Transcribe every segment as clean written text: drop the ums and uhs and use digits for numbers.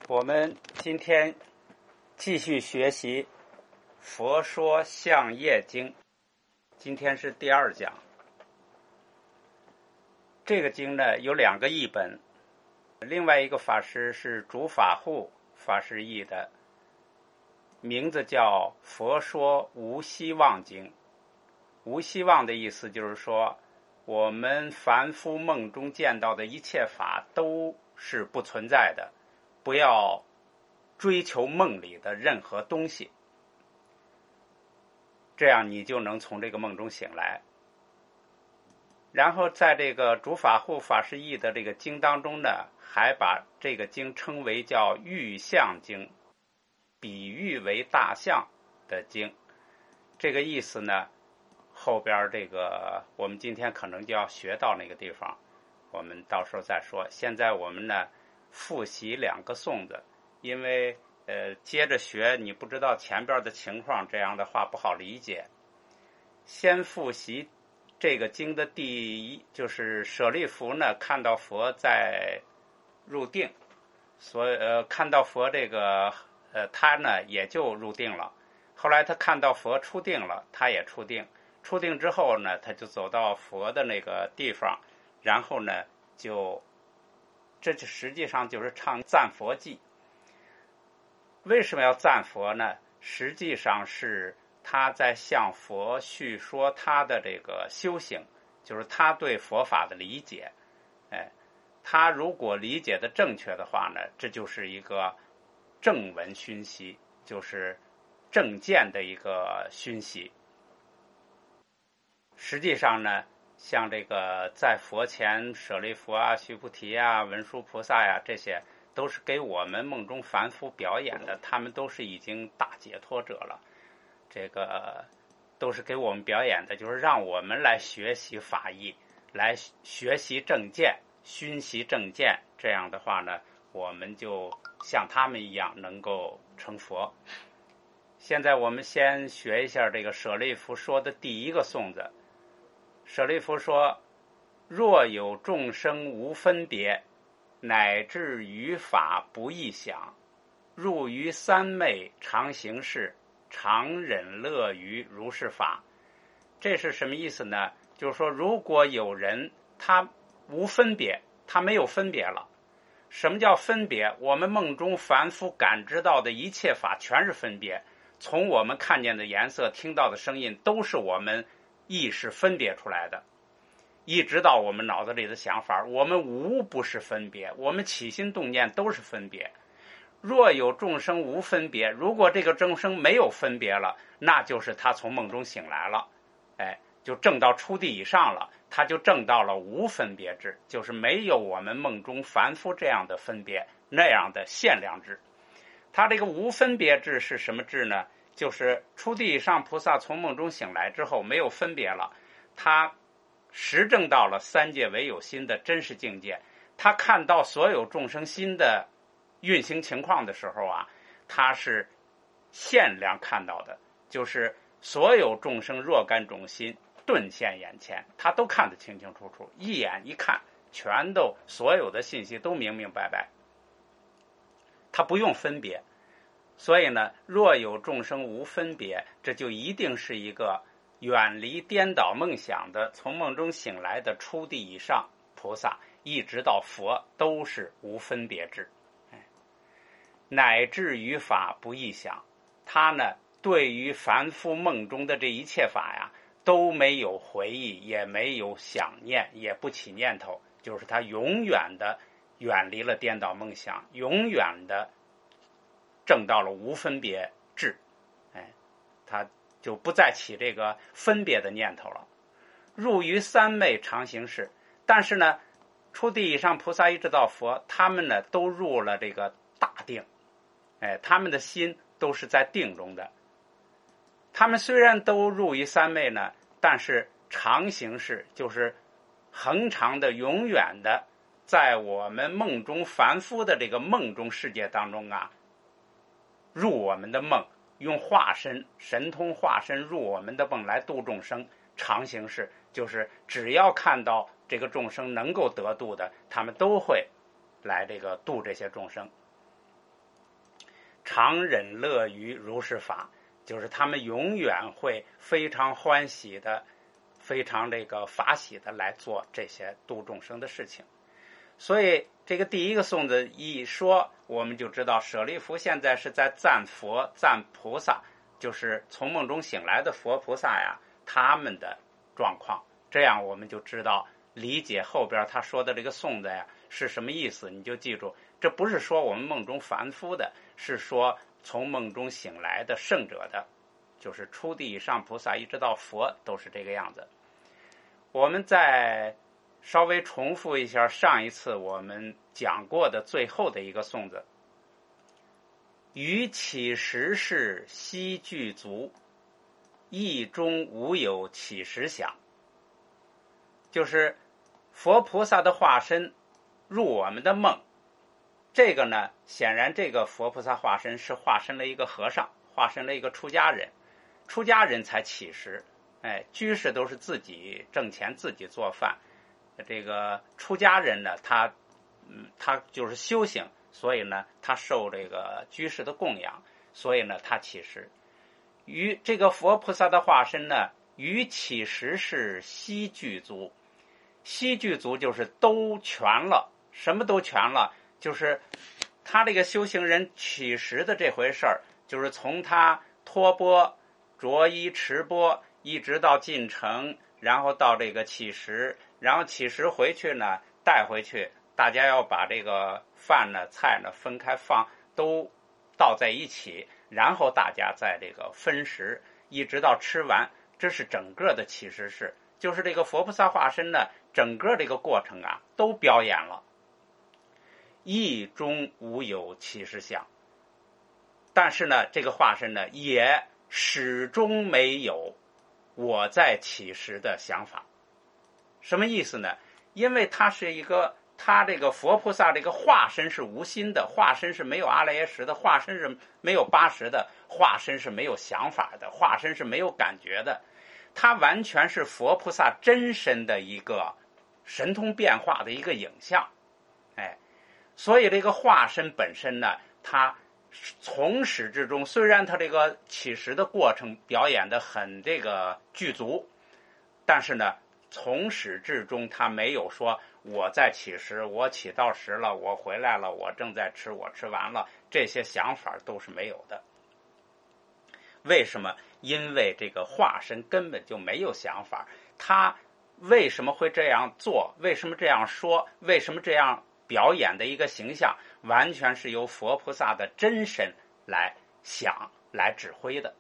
我们今天继续学习《佛说相业经》，今天是第2讲。这个经呢有2个译本，另外一个法师是竺法护法师译的，名字叫《佛说无希望经》。无希望的意思就是说，我们凡夫梦中见到的一切法都是不存在的，不要追求梦里的任何东西，这样你就能从这个梦中醒来。然后在这个竺法护法师译的这个经当中呢，还把这个经称为叫喻象经，比喻为大象的经。这个意思呢，后边这个我们今天可能就要学到那个地方，我们到时候再说。现在我们呢复习2个颂子，因为接着学你不知道前边的情况，这样的话不好理解。先复习这个经的第一，就是舍利弗呢看到佛在入定，看到佛这个他呢也就入定了。后来他看到佛出定了，他也出定。出定之后呢，他就走到佛的那个地方，然后呢这就实际上就是唱赞佛偈。为什么要赞佛呢？实际上是他在向佛叙说他的这个修行，就是他对佛法的理解。他如果理解的正确的话呢，这就是一个正文熏习，就是正见的一个熏习。实际上呢，像这个在佛前舍利弗啊、须菩提啊、文殊菩萨呀，这些都是给我们梦中凡夫表演的，他们都是已经大解脱者了。这个都是给我们表演的，就是让我们来学习法义，来学习正见，熏习正见。这样的话呢，我们就像他们一样能够成佛。现在我们先学一下这个舍利弗说的第1个颂子。舍利弗说：若有众生无分别，乃至于法不异想，入于三昧常行事，常忍乐于如是法。这是什么意思呢？就是说，如果有人他无分别，他没有分别了。什么叫分别？我们梦中凡夫感知到的一切法全是分别，从我们看见的颜色、听到的声音，都是我们意识分别出来的，一直到我们脑子里的想法，我们无不是分别，我们起心动念都是分别。若有众生无分别，如果这个众生没有分别了，那就是他从梦中醒来了，就证到初地以上了，他就证到了无分别智，就是没有我们梦中凡夫这样的分别，那样的限量智。他这个无分别智是什么智呢？就是初地以上菩萨从梦中醒来之后没有分别了，他实证到了三界唯有心的真实境界。他看到所有众生心的运行情况的时候啊，他是限量看到的，就是所有众生若干种心顿现眼前，他都看得清清楚楚，一眼一看，全都所有的信息都明明白白，他不用分别。所以呢，若有众生无分别，这就一定是一个远离颠倒梦想的，从梦中醒来的初地以上菩萨，一直到佛都是无分别智。乃至于法不异想，他呢对于凡夫梦中的这一切法呀，都没有回忆，也没有想念，也不起念头，就是他永远的远离了颠倒梦想，永远的证到了无分别智，他就不再起这个分别的念头了。入于三昧常行事，但是呢，初地以上菩萨一直到佛，他们呢都入了这个大定，他们的心都是在定中的。他们虽然都入于三昧呢，但是常行事，就是恒常的、永远的，在我们梦中凡夫的这个梦中世界当中啊，入我们的梦，用化身神通化身入我们的梦来度众生。常行事就是只要看到这个众生能够得度的，他们都会来这个度这些众生。 常忍乐于如是法，就是他们永远会非常欢喜的，非常这个法喜的来做这些度众生的事情。所以这个第一个颂子一说，我们就知道舍利弗现在是在赞佛赞菩萨，就是从梦中醒来的佛菩萨呀，他们的状况。这样我们就知道理解后边他说的这个颂子呀是什么意思。你就记住，这不是说我们梦中凡夫的，是说从梦中醒来的圣者的，就是初地以上菩萨一直到佛都是这个样子。我们再稍微重复一下上一次我们讲过的最后的一个颂子：于起时世悉具足，意中无有起时想。就是佛菩萨的化身入我们的梦，这个呢，显然这个佛菩萨化身是化身了一个和尚，化身了一个出家人，出家人才起时。居士都是自己挣钱自己做饭，这个出家人呢，他就是修行，所以呢他受这个居士的供养，所以呢他起时。于这个佛菩萨的化身呢，于起时是悉具足。悉具足就是都全了，什么都全了，就是他这个修行人起时的这回事儿，就是从他脱钵着衣持钵一直到进城，然后到这个起时，然后起时回去呢带回去，大家要把这个饭呢菜呢分开放，都倒在一起，然后大家在这个分食，一直到吃完，这是整个的起时式。就是这个佛菩萨化身呢，整个这个过程啊都表演了。意中无有起时想，但是呢这个化身呢也始终没有我在起时的想法。什么意思呢？因为他这个佛菩萨这个化身是无心的，化身是没有阿赖耶识的，化身是没有八识的，化身是没有想法的，化身是没有感觉的，它完全是佛菩萨真身的一个神通变化的一个影像。所以这个化身本身呢，它从始至终，虽然它这个起时的过程表演的很这个具足，但是呢从始至终它没有说我在起时，我起到时了，我回来了，我正在吃，我吃完了，这些想法都是没有的。为什么？因为这个化身根本就没有想法，他为什么会这样做，为什么这样说，为什么这样表演的一个形象，完全是由佛菩萨的真身来想来指挥的。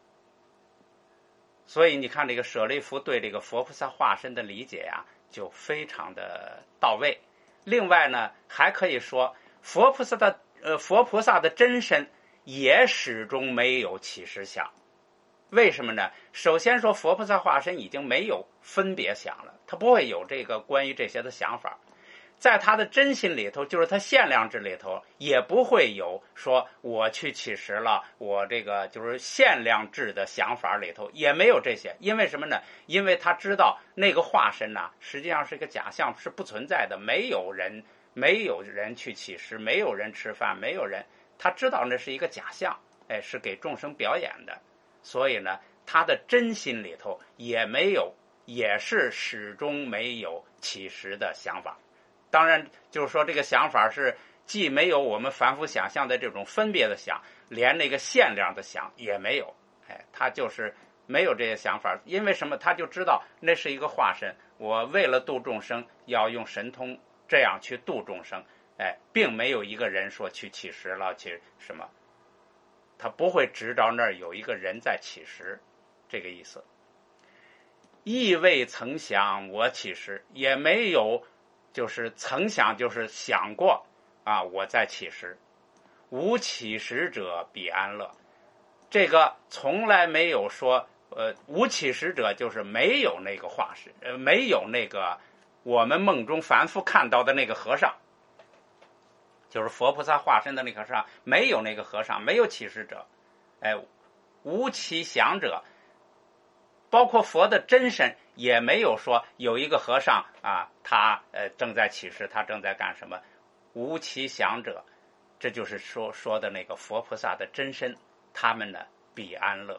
所以你看这个舍利弗对这个佛菩萨化身的理解呀，就非常的到位。另外呢，还可以说佛菩萨的真身也始终没有起时想。为什么呢？首先说佛菩萨化身已经没有分别想了，他不会有这个关于这些的想法。在他的真心里头，就是他限量智里头，也不会有说我去起时了，我这个就是限量智的想法里头也没有这些。因为什么呢？因为他知道那个化身呢，实际上是个假象，是不存在的，没有人去起时，没有人吃饭，没有人，他知道那是一个假象，是给众生表演的。所以呢，他的真心里头也是始终没有起时的想法。当然就是说这个想法是既没有我们凡夫想象的这种分别的想，连那个限量的想也没有。他就是没有这些想法。因为什么？他就知道那是一个化身，我为了度众生要用神通这样去度众生，并没有一个人说去起时了，去什么，他不会直着那儿有一个人在起时，这个意思。亦未曾想我起时，也没有就是曾想，就是想过啊，我在起时。无起时者彼安乐，这个从来没有说无起时者就是没有那个化身，没有那个我们梦中凡夫看到的那个和尚，就是佛菩萨化身的那个和尚，没有那个和尚，没有起时者。无其想者，包括佛的真身也没有说有一个和尚啊，他正在起时，他正在干什么。无其想者， 这就是说的那个佛菩萨的真身，他们呢必安乐。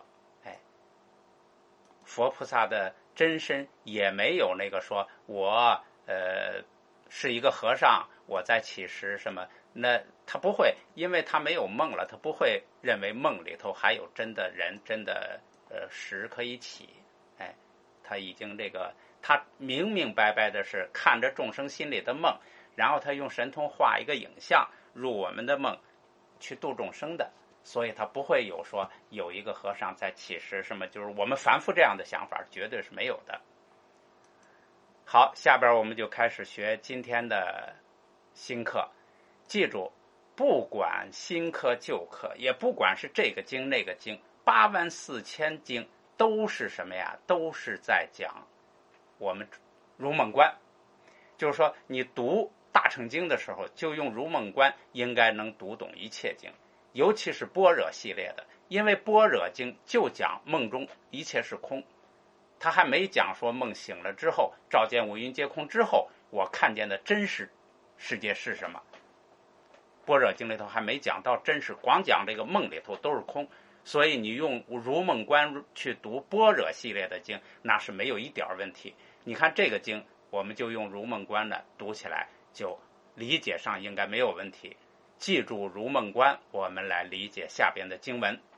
佛菩萨的真身也没有那个说我是一个和尚，我在起时什么，那他不会，因为他没有梦了，他不会认为梦里头还有真的人真的时可以起。他已经他明明白白的是看着众生心里的梦，然后他用神通画一个影像入我们的梦去度众生的，所以他不会有说有一个和尚在起时什么，就是我们凡夫这样的想法绝对是没有的。好，下边我们就开始学今天的新课。记住，不管新课旧课，也不管是这个经那个经，84000经都是什么呀？都是在讲我们如梦观。就是说你读大乘经的时候，就用如梦观，应该能读懂一切经，尤其是般若系列的，因为般若经就讲梦中一切是空，他还没讲说梦醒了之后，照见五蕴皆空之后，我看见的真实世界是什么。般若经里头还没讲到真实，光讲这个梦里头都是空，所以你用如梦观去读般若系列的经，那是没有一点问题。你看这个经，我们就用如梦观呢读起来，就理解上应该没有问题。记住如梦观，我们来理解下边的经文。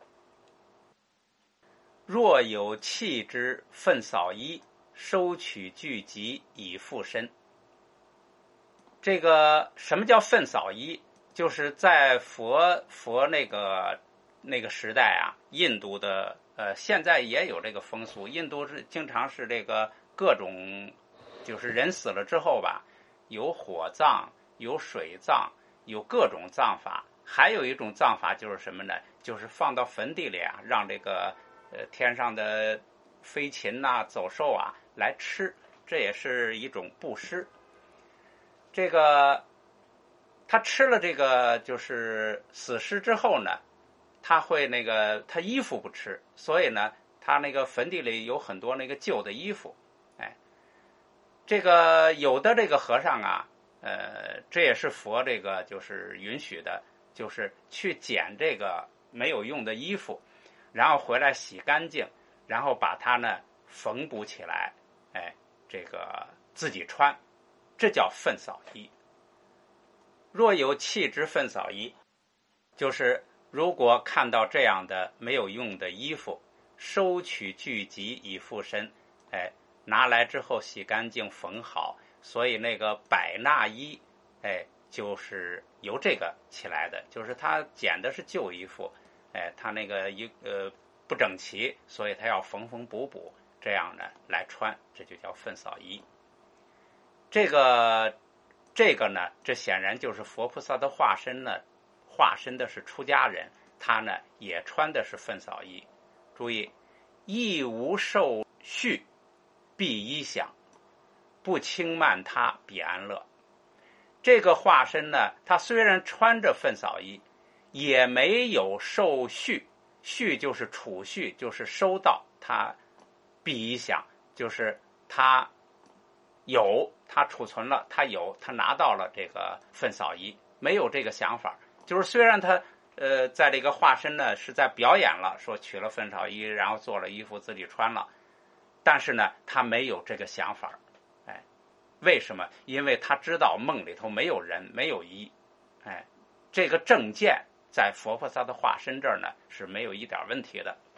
若有弃之，粪扫衣，收取聚集以复身。这个什么叫粪扫衣？就是在佛那个时代啊，印度的现在也有这个风俗，印度是经常是这个各种，就是人死了之后吧，有火葬，有水葬，有各种葬法。还有一种葬法就是什么呢？就是放到坟地里啊，让这个天上的飞禽啊、走兽啊来吃，这也是一种布施。这个他吃了这个就是死尸之后呢，他会他衣服不吃，所以呢，他那个坟地里有很多那个旧的衣服。这个有的这个和尚啊，这也是佛这个就是允许的，就是去捡这个没有用的衣服，然后回来洗干净，然后把它呢缝补起来，这个自己穿，这叫粪扫衣。若有弃之粪扫衣，就是如果看到这样的没有用的衣服，收取聚集以复身，拿来之后洗干净缝好，所以那个百纳衣，就是由这个起来的，就是他捡的是旧衣服，他那个不整齐，所以他要缝缝补补，这样呢来穿，这就叫粪扫衣。这个呢，这显然就是佛菩萨的化身呢，化身的是出家人，他呢也穿的是粪扫衣。注意，亦无受序，必依想，不轻慢他，必安乐。这个化身呢，他虽然穿着粪扫衣，也没有受序，序就是储蓄，就是收到，他必依想，就是他有，他储存了，他有，他拿到了这个粪扫衣，没有这个想法。就是虽然他在这个化身呢是在表演了，说取了粪扫衣，然后做了衣服自己穿了，但是呢他没有这个想法。为什么？因为他知道梦里头没有人，没有衣。这个正见在佛菩萨的化身这儿呢是没有一点问题的。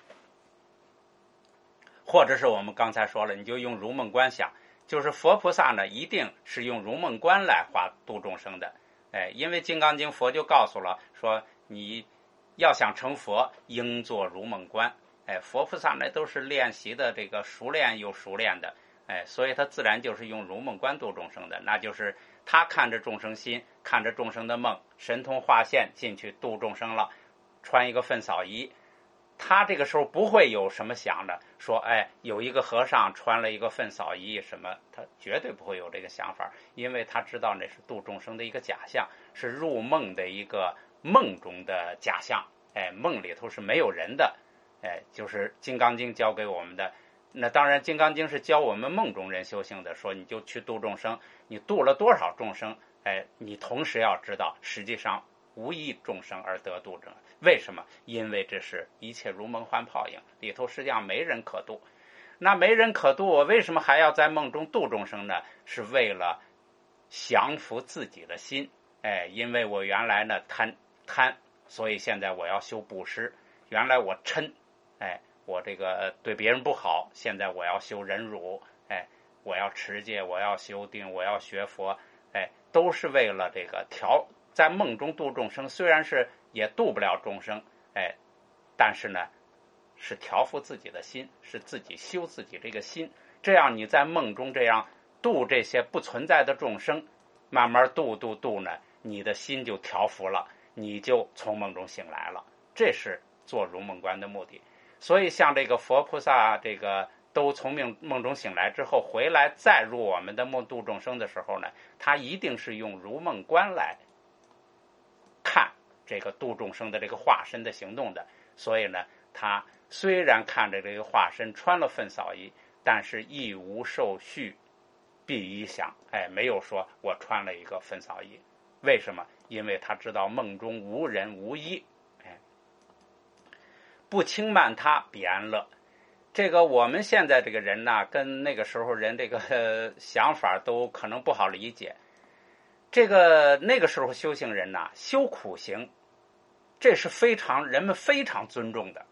或者是我们刚才说了，你就用如梦观想，就是佛菩萨呢一定是用如梦观来化度众生的。因为《金刚经》佛就告诉了，说你要想成佛，应做如梦观。佛菩萨呢都是练习的这个熟练又熟练的，所以他自然就是用如梦观度众生的，那就是他看着众生心，看着众生的梦，神通化现进去度众生了，穿一个粪扫衣。他这个时候不会有什么想的，说有一个和尚穿了一个粪扫衣什么，他绝对不会有这个想法，因为他知道那是度众生的一个假象，是入梦的一个梦中的假象。梦里头是没有人的，就是《金刚经》教给我们的。那当然，《金刚经》是教我们梦中人修行的，说你就去度众生，你度了多少众生，你同时要知道，实际上无一众生而得度者。为什么？因为这是一切如梦幻泡影，里头实际上没人可度。那没人可度，我为什么还要在梦中度众生呢？是为了降服自己的心。因为我原来呢贪，所以现在我要修布施。原来我嗔，我这个对别人不好，现在我要修忍辱，我要持戒，我要修定，我要学佛，都是为了这个在梦中度众生。虽然是也度不了众生，但是呢是调伏自己的心，是自己修自己这个心。这样你在梦中这样度这些不存在的众生，慢慢度呢，你的心就调伏了，你就从梦中醒来了。这是做如梦观的目的。所以像这个佛菩萨这个都从梦中醒来之后回来再入我们的梦度众生的时候呢，他一定是用如梦观来看这个度众生的这个化身的行动的。所以呢，他虽然看着这个化身穿了粪扫衣，但是亦无受续必衣想，没有说我穿了一个粪扫衣。为什么？因为他知道梦中无人无衣，不轻慢他彼安乐。这个我们现在这个人呢，跟那个时候人这个想法都可能不好理解。这个那个时候修行人呢，修苦行，这是人们非常尊重的。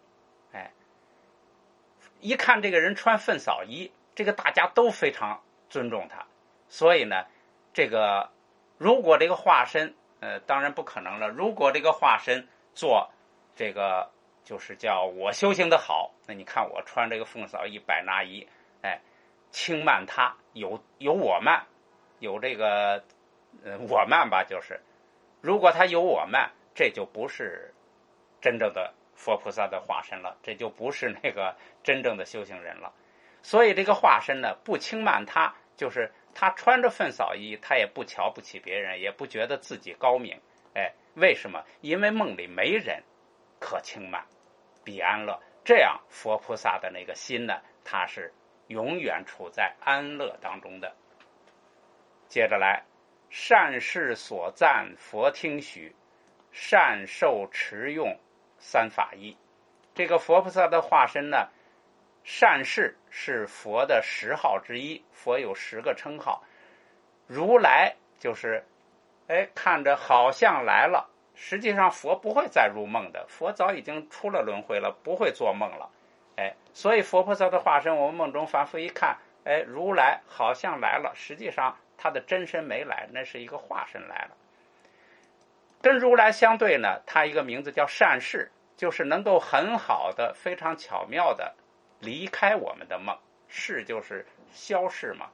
一看这个人穿粪扫衣，这个大家都非常尊重他。所以呢，这个如果这个化身，当然不可能了。如果这个化身做这个，就是叫我修行的好，那你看我穿这个粪扫衣、百衲衣，轻慢他，有我慢，有这个我慢吧，就是如果他有我慢，这就不是真正的佛菩萨的化身了，这就不是那个真正的修行人了。所以这个化身呢，不轻慢他，就是他穿着粪扫衣，他也不瞧不起别人，也不觉得自己高明。为什么？因为梦里没人可轻慢，彼安乐。这样佛菩萨的那个心呢，他是永远处在安乐当中的。接着来，善事所赞佛听许，善受持用三法一。这个佛菩萨的化身呢，善事是佛的10号之一，佛有10个称号。如来就是看着好像来了，实际上佛不会再入梦的，佛早已经出了轮回了，不会做梦了。所以佛菩萨的化身，我们梦中反复一看，如来好像来了，实际上他的真身没来，那是一个化身来了。跟如来相对呢，他一个名字叫善事，就是能够很好的、非常巧妙的离开我们的梦。事就是消逝嘛，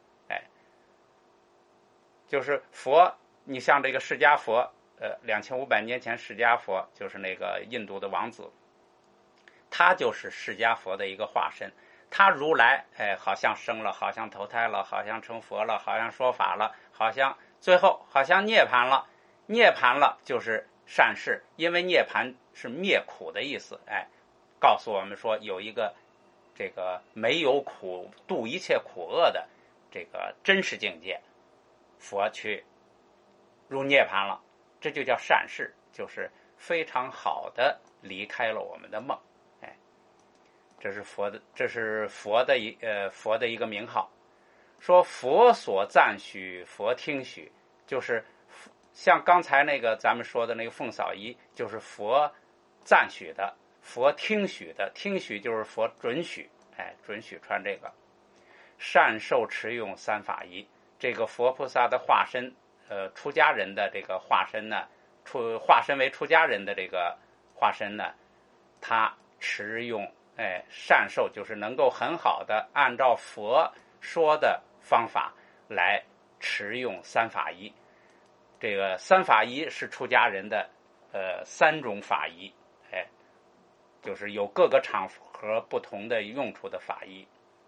就是佛。你像这个释迦佛，2500年前释迦佛就是那个印度的王子，他就是释迦佛的一个化身。他如来好像生了，好像投胎了，好像成佛了，好像说法了，好像最后好像涅槃了。涅槃了就是善事，因为涅槃是灭苦的意思。告诉我们说有一个这个没有苦度一切苦厄的这个真实境界，佛去入涅槃了，这就叫善事，就是非常好的离开了我们的梦。这是佛的一个名号。说佛所赞许，佛听许，就是像刚才那个咱们说的那个凤扫衣，就是佛赞许的，佛听许的，听许就是佛准许，准许穿这个。善受持用三法一，这个佛菩萨的化身，出家人的这个化身呢，化身为出家人的这个化身呢，他持用善受，就是能够很好的按照佛说的方法来持用三法一。这个三法一是出家人的3种法一，就是有各个场合不同的用处的法一。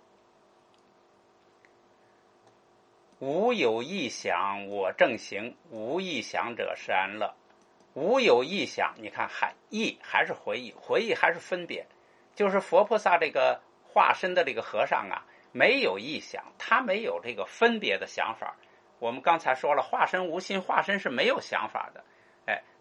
无有异想我正行，无异想者是安乐。无有异想，你看异还是回忆，回忆还是分别，就是佛菩萨这个化身的这个和尚啊，没有异想，他没有这个分别的想法。我们刚才说了，化身无心，化身是没有想法的。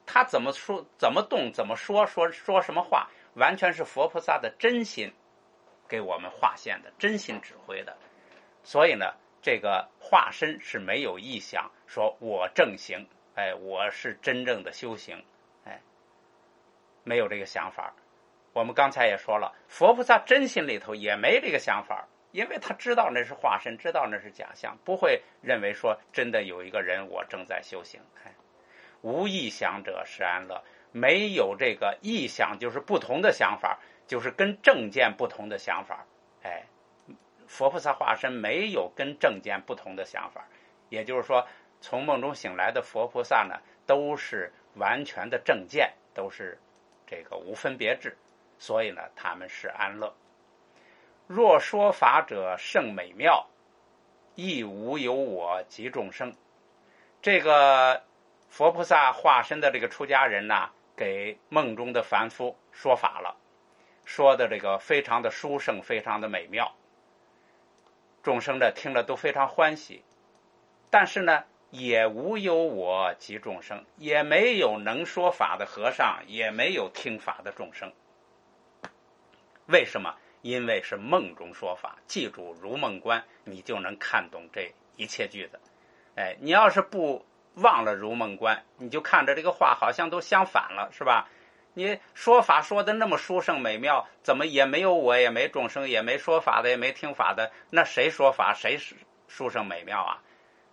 他怎么说、怎么动、怎么说什么话，完全是佛菩萨的真心给我们划线的，真心指挥的。所以呢，这个化身是没有意想说我正行，我是真正的修行，没有这个想法。我们刚才也说了，佛菩萨真心里头也没这个想法，因为他知道那是化身，知道那是假象，不会认为说真的有一个人我正在修行。无意想者是安乐，没有这个意想，就是不同的想法，就是跟正见不同的想法。佛菩萨化身没有跟正见不同的想法，也就是说，从梦中醒来的佛菩萨呢，都是完全的正见，都是这个无分别智，所以呢，他们是安乐。若说法者甚美妙，亦无有我及众生。这个佛菩萨化身的这个出家人呢，给梦中的凡夫说法了，说的这个非常的殊胜，非常的美妙，众生呢听了都非常欢喜。但是呢，也无有我及众生，也没有能说法的和尚，也没有听法的众生。为什么？因为是梦中说法，记住如梦观，你就能看懂这一切句子。你要是不忘了如梦观，你就看着这个话好像都相反了，是吧？你说法说的那么殊胜美妙，怎么也没有我，也没众生，也没说法的，也没听法的，那谁说法谁殊胜美妙啊？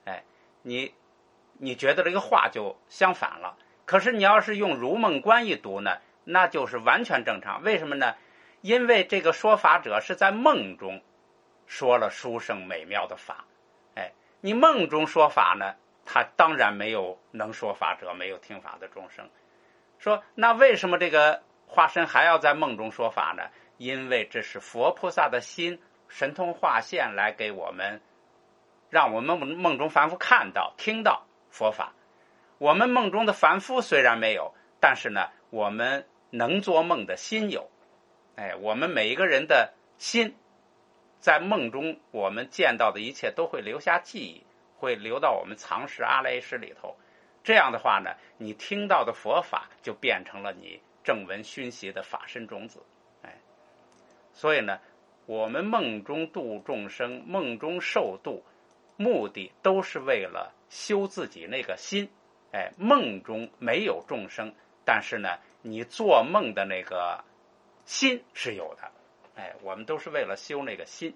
你觉得这个话就相反了。可是你要是用如梦观一读呢，那就是完全正常。为什么呢？因为这个说法者是在梦中说了殊胜美妙的法。你梦中说法呢，他当然没有能说法者，没有听法的众生。说那为什么这个化身还要在梦中说法呢？因为这是佛菩萨的心神通化现来给我们，让我们梦中凡夫看到听到佛法。我们梦中的凡夫虽然没有，但是呢，我们能做梦的心有。我们每一个人的心在梦中我们见到的一切都会留下记忆，会留到我们藏识阿赖耶识里头。这样的话呢，你听到的佛法就变成了你正闻熏习的法身种子。所以呢，我们梦中度众生，梦中受度，目的都是为了修自己那个心。梦中没有众生，但是呢，你做梦的那个心是有的。我们都是为了修那个心。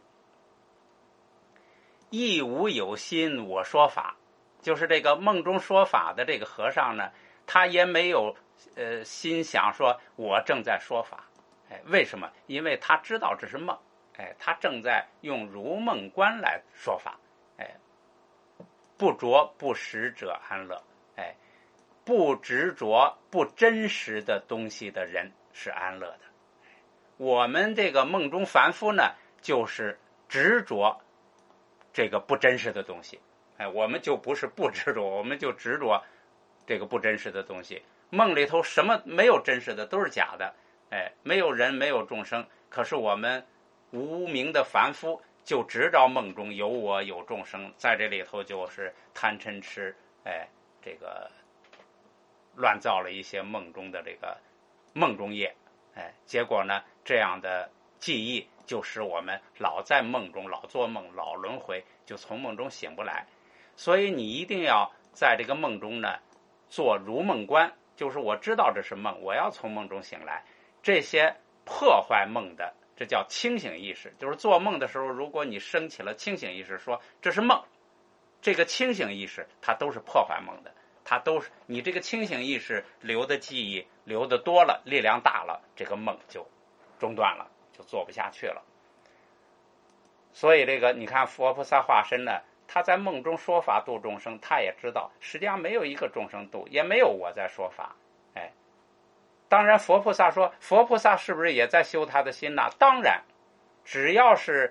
亦无有心我说法，就是这个梦中说法的这个和尚呢，他也没有心想说我正在说法。为什么？因为他知道这是梦。他正在用如梦观来说法。不着不实者安乐。不执着不真实的东西的人是安乐的。我们这个梦中凡夫呢，就是执着这个不真实的东西。我们就不是不执着，我们就执着这个不真实的东西。梦里头什么没有真实的，都是假的。没有人，没有众生。可是我们无明的凡夫就执着梦中有我有众生，在这里头就是贪嗔痴，这个乱造了一些梦中的这个梦中业。结果呢，这样的记忆就使我们老在梦中，老做梦，老轮回，就从梦中醒不来。所以你一定要在这个梦中呢，做如梦观，就是我知道这是梦，我要从梦中醒来。这些破坏梦的，这叫清醒意识。就是做梦的时候，如果你升起了清醒意识，说这是梦，这个清醒意识它都是破坏梦的。它都是你这个清醒意识留的记忆留的多了，力量大了，这个梦就中断了，就做不下去了。所以这个你看佛菩萨化身呢，他在梦中说法度众生，他也知道实际上没有一个众生度，也没有我在说法。当然佛菩萨说，佛菩萨是不是也在修他的心呢？当然，只要是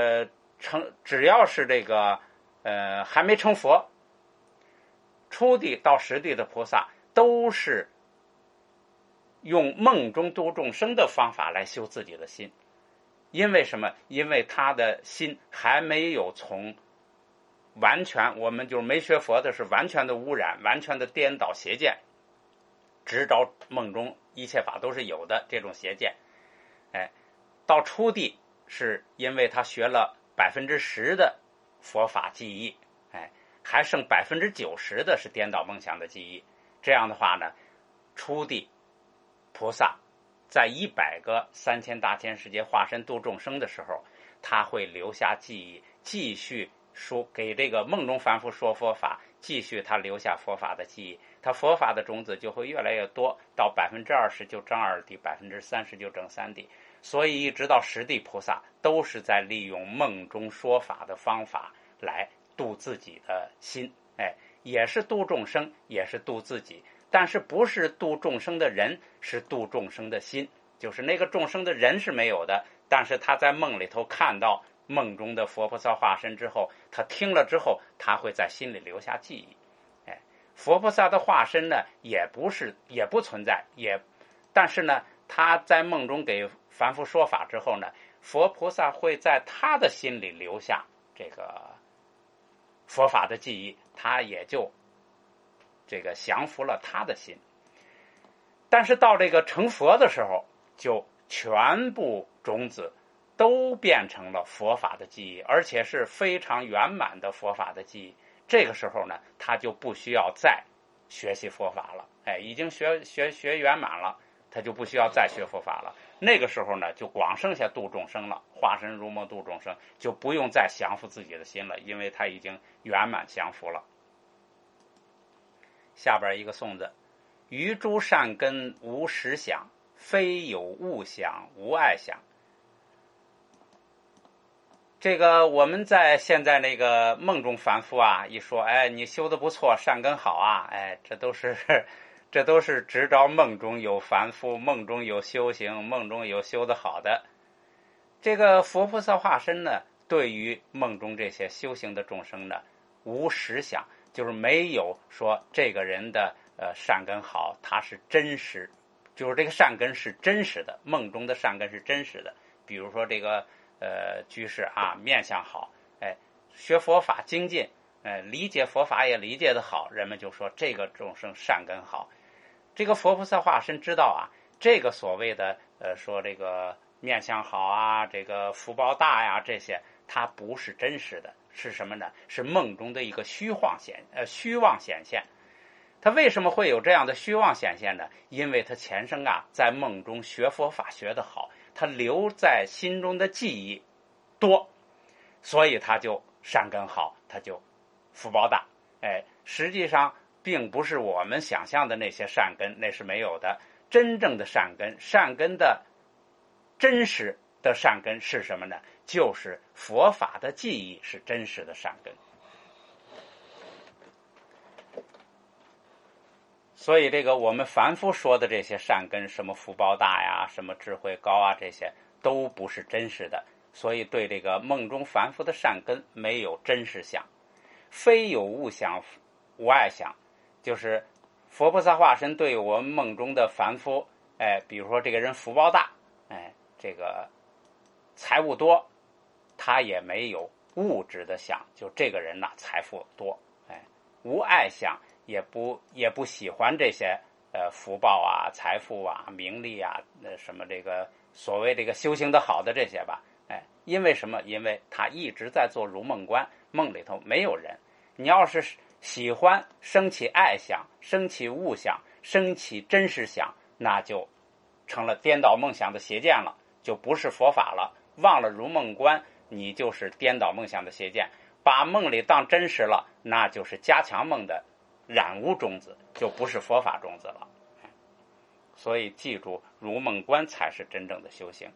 这个还没成佛，初地到实地的菩萨都是用梦中度众生的方法来修自己的心。因为什么？因为他的心还没有从完全，我们就是没学佛的是完全的污染，完全的颠倒邪见， 直着梦中一切法都是有的这种邪见。到初地是因为他学了10%的佛法记忆，还剩90%的是颠倒梦想的记忆。这样的话呢，初地菩萨在100个3000大千世界化身度众生的时候，他会留下记忆，继续说给这个梦中凡夫说佛法，继续他留下佛法的记忆，他佛法的种子就会越来越多，到20%就证2地，30%就证3地。所以一直到10地菩萨都是在利用梦中说法的方法来度自己的心，也是度众生，也是度自己，但是不是度众生的人，是度众生的心，就是那个众生的人是没有的，但是他在梦里头看到梦中的佛菩萨化身之后，他听了之后，他会在心里留下记忆。佛菩萨的化身呢，也不存在，但是呢，他在梦中给凡夫说法之后呢，佛菩萨会在他的心里留下这个佛法的记忆，他也就这个降服了他的心。但是到这个成佛的时候，就全部种子都变成了佛法的记忆，而且是非常圆满的佛法的记忆。这个时候呢，他就不需要再学习佛法了，已经学圆满了，他就不需要再学佛法了。那个时候呢，就光剩下度众生了，化身如梦度众生，就不用再降服自己的心了，因为他已经圆满降服了。下边一个颂子：于诸善根无实想，非有物想，无爱想。这个我们在现在那个梦中凡夫啊，一说，你修的不错，善根好啊，这都是直着梦中有凡夫，梦中有修行，梦中有修的好的。这个佛菩萨化身呢，对于梦中这些修行的众生呢，无实想，就是没有说这个人的善根好，他是真实，就是这个善根是真实的，梦中的善根是真实的。比如说这个居士啊，面相好，学佛法精进，理解佛法也理解的好，人们就说这个众生善根好。这个佛菩萨化身知道啊，这个所谓的说这个面相好啊，这个福报大呀，这些它不是真实的，是什么呢？是梦中的一个虚妄显现。他为什么会有这样的虚妄显现呢？因为他前生啊在梦中学佛法学得好，他留在心中的记忆多，所以他就善根好，他就福报大。实际上并不是我们想象的那些善根，那是没有的。真正的善根的真实的善根是什么呢？就是佛法的记忆是真实的善根。所以这个我们凡夫说的这些善根，什么福报大呀，什么智慧高啊，这些都不是真实的。所以对这个梦中凡夫的善根没有真实想，非有物想，无爱想，就是佛菩萨化身对我们梦中的凡夫，比如说这个人福报大，这个财物多，他也没有物质的想，就这个人呐财富多，无爱想。也不喜欢这些福报啊、财富啊、名利啊，什么这个所谓这个修行的好的这些吧，因为什么？因为他一直在做如梦观，梦里头没有人。你要是喜欢升起爱想、升起物想、升起真实想，那就成了颠倒梦想的邪见了，就不是佛法了。忘了如梦观，你就是颠倒梦想的邪见，把梦里当真实了，那就是加强梦的染污种子，就不是佛法种子了。所以记住，如梦观才是真正的修行。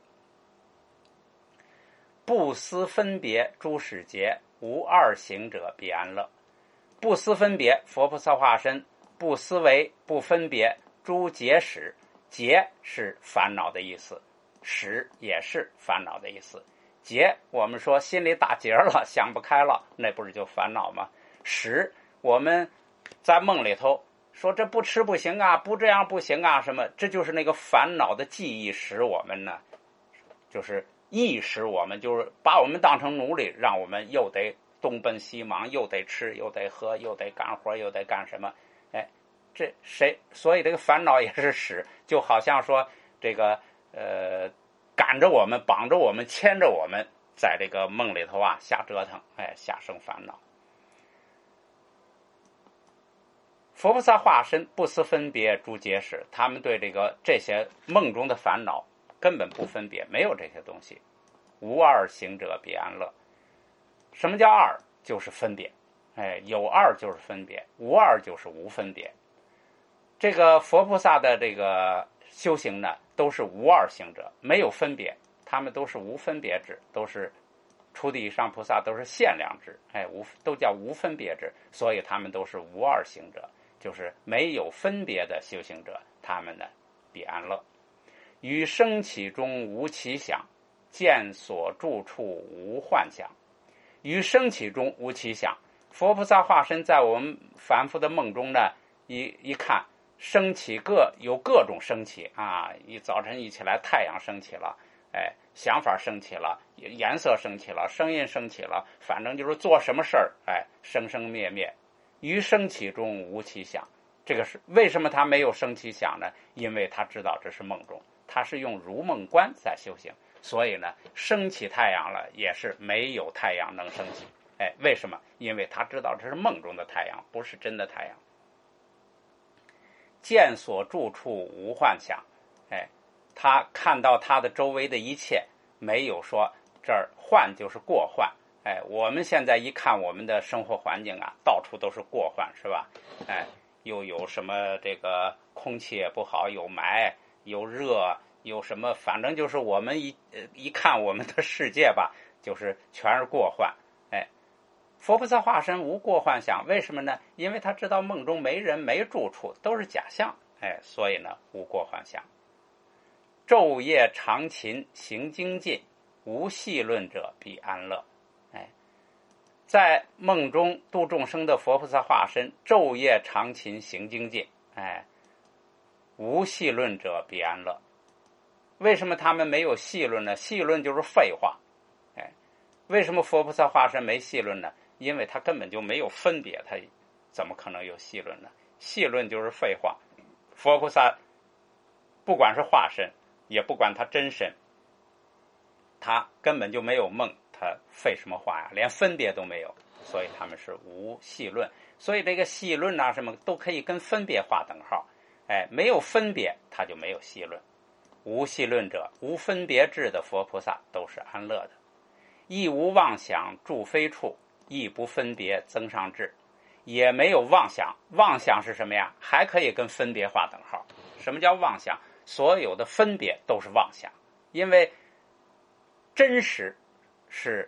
不思分别诸始劫，无二行者必安乐。不思分别，佛菩萨化身不思维不分别诸劫始，劫是烦恼的意思，始也是烦恼的意思。劫我们说心里打结了，想不开了，那不是就烦恼吗？始我们在梦里头说这不吃不行啊，不这样不行啊，什么，这就是那个烦恼的记忆使我们呢，就是意识我们，就是把我们当成奴隶，让我们又得东奔西忙，又得吃又得喝又得干活又得干什么， 这谁？所以这个烦恼也是使，就好像说这个赶着我们、绑着我们、牵着我们，在这个梦里头啊瞎折腾，瞎生烦恼。佛菩萨化身不思分别诸结使，他们对这些梦中的烦恼根本不分别，没有这些东西。无二行者彼安乐。什么叫二？就是分别。有二就是分别，无二就是无分别。这个佛菩萨的这个修行呢，都是无二行者，没有分别，他们都是无分别智，都是初地以上菩萨都是限量智，都叫无分别智，所以他们都是无二行者，就是没有分别的修行者，他们呢彼安乐。于生起中无其想，见所住处无幻想。于生起中无其想，佛菩萨化身在我们凡夫的梦中呢，一看升起有各种升起啊！一早晨一起来，太阳升起了，想法升起了，颜色升起了，声音升起了，反正就是做什么事儿，生生灭灭。于升起中无其想，这个是为什么他没有升起想呢？因为他知道这是梦中，他是用如梦观在修行，所以呢，升起太阳了也是没有太阳能升起。为什么？因为他知道这是梦中的太阳，不是真的太阳。见所住处无幻想，他看到他的周围的一切，没有说这儿幻就是过患。我们现在一看我们的生活环境啊，到处都是过患，是吧？又有什么这个空气也不好，有霾，有热，有什么，反正就是我们一看我们的世界吧，就是全是过患。佛菩萨化身无过幻想，为什么呢？因为他知道梦中没人没住处，都是假象，所以呢无过幻想。昼夜常勤行精进，无细论者彼安乐。在梦中度众生的佛菩萨化身，昼夜常勤行精进，无细论者彼安乐。为什么他们没有细论呢？细论就是废话。为什么佛菩萨化身没细论呢？因为他根本就没有分别，他怎么可能有细论呢？细论就是废话。佛菩萨不管是化身，也不管他真身，他根本就没有梦，他废什么话呀？连分别都没有，所以他们是无细论。所以这个细论啊什么都可以跟分别划等号。没有分别，他就没有细论。无细论者，无分别智的佛菩萨都是安乐的。亦无妄想住非处，亦不分别增上智，也没有妄想。妄想是什么呀？还可以跟分别划等号。什么叫妄想？所有的分别都是妄想，因为真实是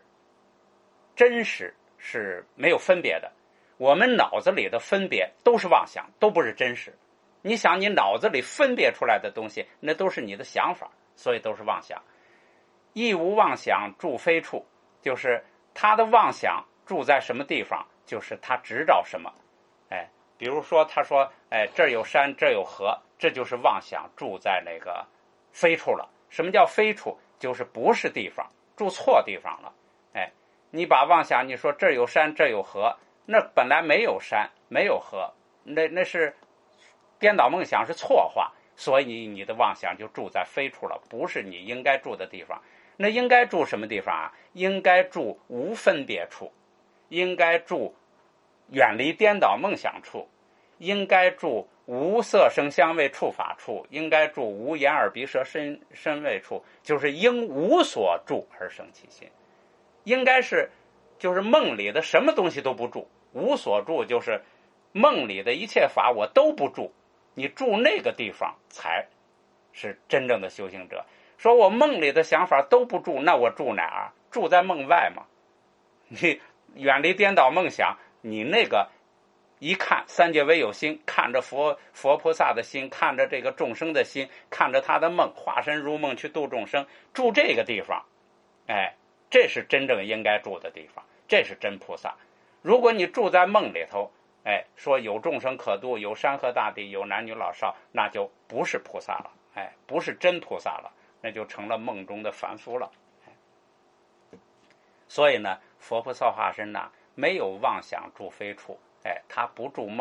没有分别的。我们脑子里的分别都是妄想，都不是真实。你想，你脑子里分别出来的东西，那都是你的想法，所以都是妄想。亦无妄想住非处，就是他的妄想住在什么地方，就是他知道什么。比如说他说这儿有山，这儿有河，这就是妄想住在那个非处了。什么叫非处？就是不是地方，住错地方了。你把妄想，你说这儿有山，这儿有河，那本来没有山没有河，那是颠倒梦想，是错话，所以你的妄想就住在非处了，不是你应该住的地方。那应该住什么地方啊？应该住无分别处，应该住远离颠倒梦想处，应该住无色声香味触法处，应该住无眼耳鼻舌身味处，就是应无所住而生其心。应该是就是梦里的什么东西都不住，无所住就是梦里的一切法我都不住，你住那个地方才是真正的修行者。说我梦里的想法都不住，那我住哪儿？住在梦外嘛。你远离颠倒梦想，你那个一看三界唯有心，看着佛菩萨的心，看着这个众生的心，看着他的梦，化身如梦去度众生，住这个地方，这是真正应该住的地方，这是真菩萨。如果你住在梦里头，说有众生可度，有山河大地，有男女老少，那就不是菩萨了，不是真菩萨了，那就成了梦中的凡夫了。所以呢，佛菩萨化身呢，没有妄想住非处，他不住梦，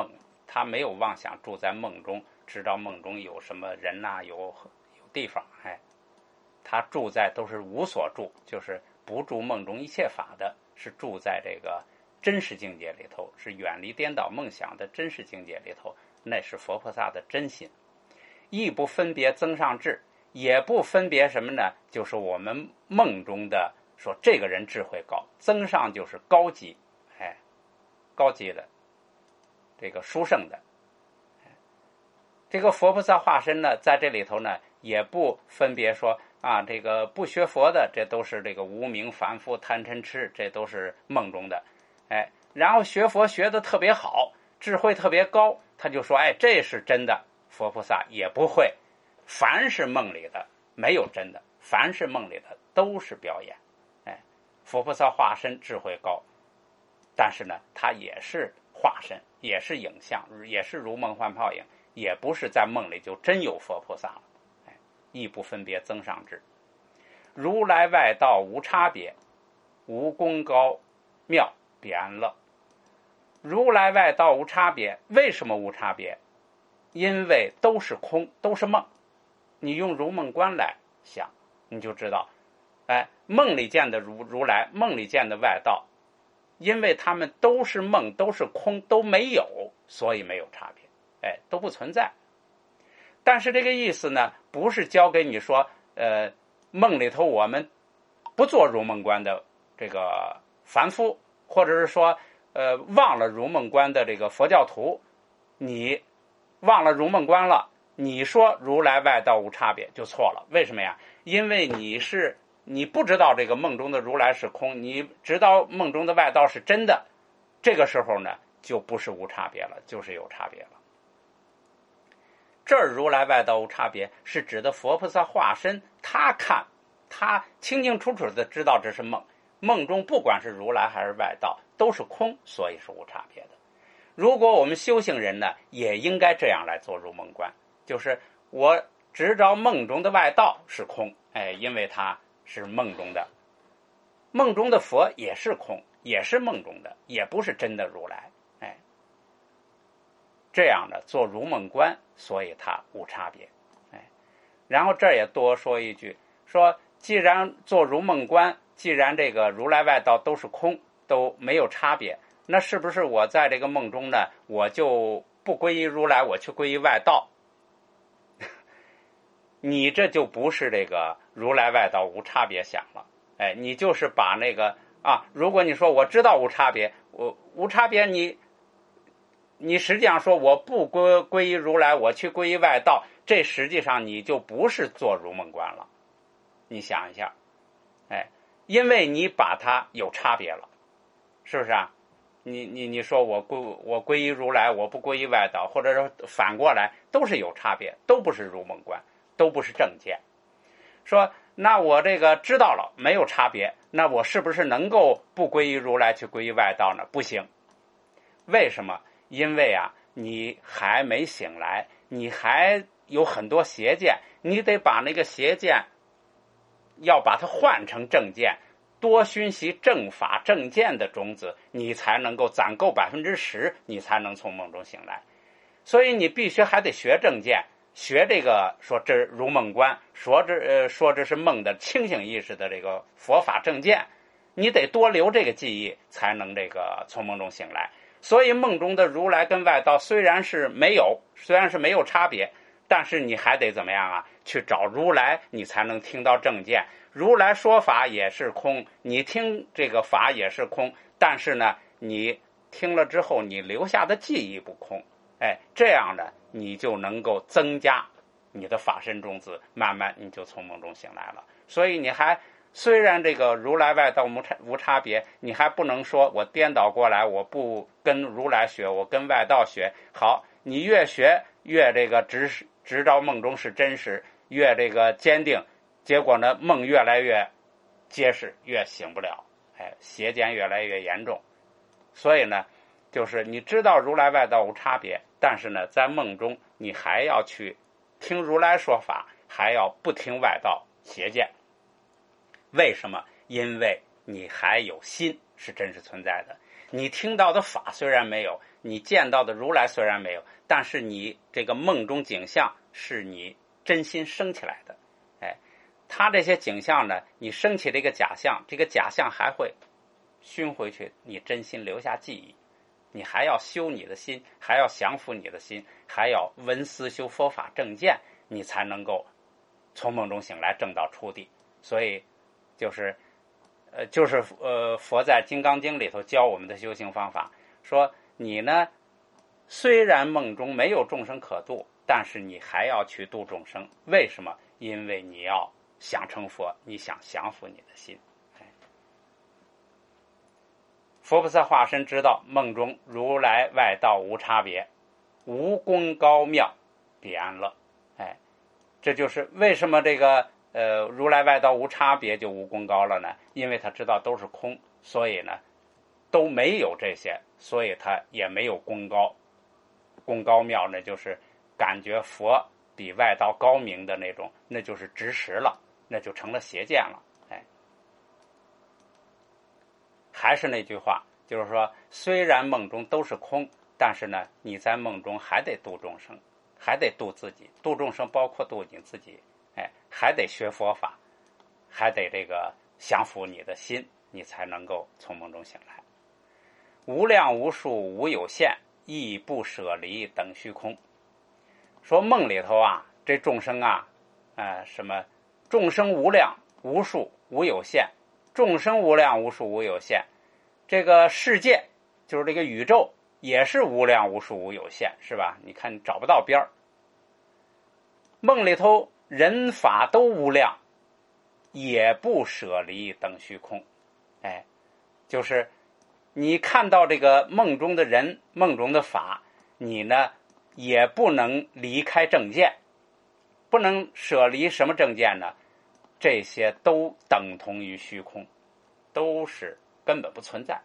他没有妄想住在梦中，知道梦中有什么人呐、有地方，他住在都是无所住，就是不住梦中一切法的，是住在这个真实境界里头，是远离颠倒梦想的真实境界里头，那是佛菩萨的真心。亦不分别增上智，也不分别什么呢？就是我们梦中的说这个人智慧高，增上就是高级，高级的这个殊胜的。这个佛菩萨化身呢，在这里头呢，也不分别说啊，这个不学佛的，这都是这个无明凡夫贪嗔痴，这都是梦中的。然后学佛学得特别好，智慧特别高，他就说，这是真的。佛菩萨也不会，凡是梦里的没有真的，凡是梦里的都是表演。佛菩萨化身智慧高，但是呢，他也是化身，也是影像，也是如梦幻泡影，也不是在梦里就真有佛菩萨了。亦不分别增上智，如来外道无差别，无功高妙彼安乐。如来外道无差别，为什么无差别？因为都是空，都是梦。你用如梦观来想，你就知道，梦里见的如来，梦里见的外道，因为他们都是梦，都是空，都没有，所以没有差别，都不存在。但是这个意思呢，不是教给你说，梦里头我们不做如梦观的这个凡夫，或者是说，忘了如梦观的这个佛教徒，你忘了如梦观了，你说如来外道无差别就错了。为什么呀？因为你不知道这个梦中的如来是空，你知道梦中的外道是真的，这个时候呢，就不是无差别了，就是有差别了。这儿如来外道无差别是指的佛菩萨化身，他清清楚楚的知道这是梦，梦中不管是如来还是外道都是空，所以是无差别的。如果我们修行人呢，也应该这样来做入梦观，就是我知道梦中的外道是空，因为它是梦中的，梦中的佛也是空，也是梦中的，也不是真的如来，这样的做如梦观，所以它无差别。然后这儿也多说一句，说既然做如梦观，既然这个如来外道都是空，都没有差别，那是不是我在这个梦中呢，我就不皈依如来，我去皈依外道？你这就不是这个如来外道无差别想了，你就是把那个如果你说我知道无差别，我无差别，你实际上说我不皈依如来，我去皈依外道，这实际上你就不是做如梦观了。你想一下，因为你把它有差别了，是不是啊？你说我皈依如来，我不皈依外道，或者说反过来，都是有差别，都不是如梦观，都不是正见。说那我这个知道了没有差别，那我是不是能够不皈依如来去皈依外道呢？不行。为什么？因为你还没醒来，你还有很多邪见，你得把那个邪见要把它换成正见，多熏习正法正见的种子，你才能够攒够10%，你才能从梦中醒来。所以你必须还得学正见，学这个说这如梦观，说这是梦的清醒意识的这个佛法正见，你得多留这个记忆，才能这个从梦中醒来。所以梦中的如来跟外道虽然是没有差别，但是你还得怎么样去找如来，你才能听到正见。如来说法也是空，你听这个法也是空，但是呢，你听了之后你留下的记忆不空，这样呢，你就能够增加你的法身种子，慢慢你就从梦中醒来了。所以你还虽然这个如来外道无差别，你还不能说我颠倒过来，我不跟如来学，我跟外道学。好，你越学越这个直到梦中是真实，越这个坚定，结果呢，梦越来越结实，越醒不了，邪见越来越严重。所以呢，就是你知道如来外道无差别，但是呢，在梦中你还要去听如来说法，还要不听外道邪见。为什么？因为你还有心是真实存在的。你听到的法虽然没有， 你见到的如来虽然没有，但是你这个梦中景象是你真心生起来的。他这些景象呢，你升起这个假象，这个假象还会熏回去你真心留下记忆，你还要修你的心，还要降服你的心，还要闻思修佛法正见，你才能够从梦中醒来正道出地。所以佛在《金刚经》里头教我们的修行方法，说你呢虽然梦中没有众生可度，但是你还要去度众生。为什么？因为你要想成佛，你想降服你的心。佛菩萨化身知道梦中如来外道无差别，无功高妙，彼安乐。这就是为什么这个如来外道无差别就无功高了呢？因为他知道都是空，所以呢都没有这些，所以他也没有功高。功高妙呢，就是感觉佛比外道高明的那种，那就是执实了，那就成了邪见了。还是那句话，就是说虽然梦中都是空，但是呢你在梦中还得度众生，还得度自己，度众生包括度你自己，还得学佛法，还得这个降服你的心，你才能够从梦中醒来。无量无数无有限，亦不舍离等虚空。说梦里头啊，这众生啊，什么众生无量无数无有限，众生无量无数无有限，这个世界就是这个宇宙也是无量无数无有限，是吧？你看找不到边儿。梦里头人法都无量，也不舍离等虚空。就是你看到这个梦中的人，梦中的法，你呢也不能离开正见，不能舍离什么正见呢？这些都等同于虚空，都是根本不存在。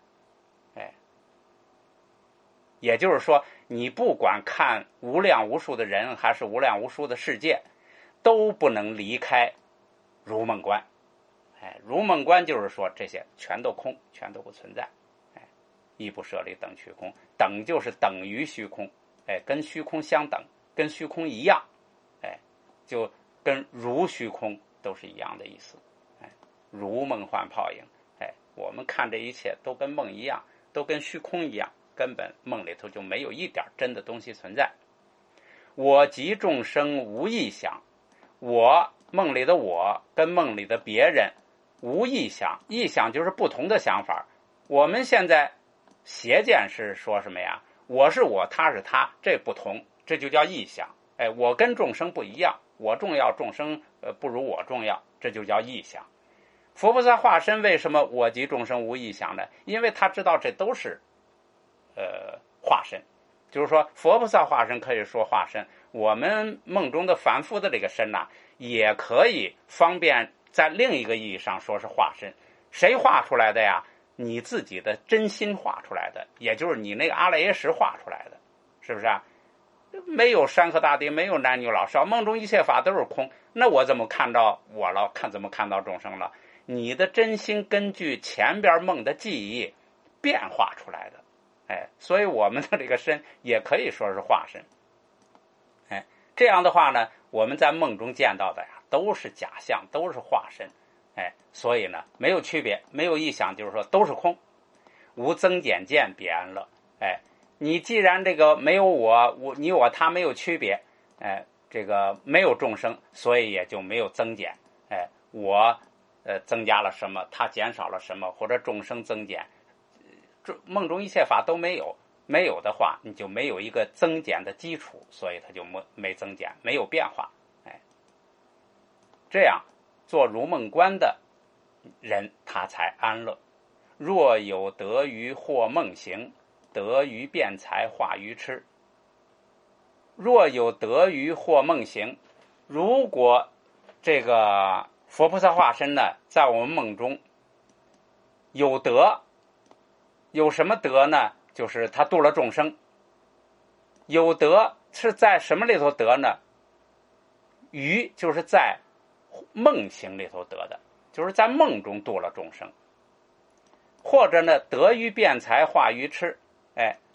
也就是说，你不管看无量无数的人还是无量无数的世界，都不能离开如梦观。如梦观就是说这些全都空，全都不存在。亦不舍离等虚空，等就是等于虚空，跟虚空相等，跟虚空一样，就跟如虚空都是一样的意思。如梦幻泡影，我们看这一切都跟梦一样，都跟虚空一样，根本梦里头就没有一点真的东西存在。我及众生无异想，我梦里的我跟梦里的别人无异想，异想就是不同的想法。我们现在邪见是说什么呀？我是我，他是他，这不同，这就叫异想。我跟众生不一样，我重要，众生不如我重要，这就叫异想。佛菩萨化身为什么我及众生无异想呢？因为他知道这都是化身，就是说佛菩萨化身可以说化身，我们梦中的凡夫的这个身呐，也可以方便在另一个意义上说是化身。谁画出来的呀？你自己的真心画出来的，也就是你那个阿赖耶识画出来的，是不是啊？没有山河大地，没有男女老少，梦中一切法都是空，那我怎么看到我了？怎么看到众生了？你的真心根据前边梦的记忆变化出来的。所以我们的这个身也可以说是化身。这样的话呢，我们在梦中见到的呀，都是假象，都是化身。所以呢，没有区别，没有异想，就是说都是空，无增减见，彼安乐。你既然这个没有你我他没有区别，这个没有众生，所以也就没有增减。我增加了什么，他减少了什么，或者众生增减，梦中一切法都没有，没有的话，你就没有一个增减的基础，所以它就没增减，没有变化。这样做如梦观的人，他才安乐。若有得于或梦行，得于辩才，化于痴。若有得于或梦行，如果这个佛菩萨化身呢，在我们梦中有德，有什么德呢？就是他度了众生。有德是在什么里头得呢？于就是在梦行里头得的，就是在梦中度了众生。或者呢，得于辩才，化于痴。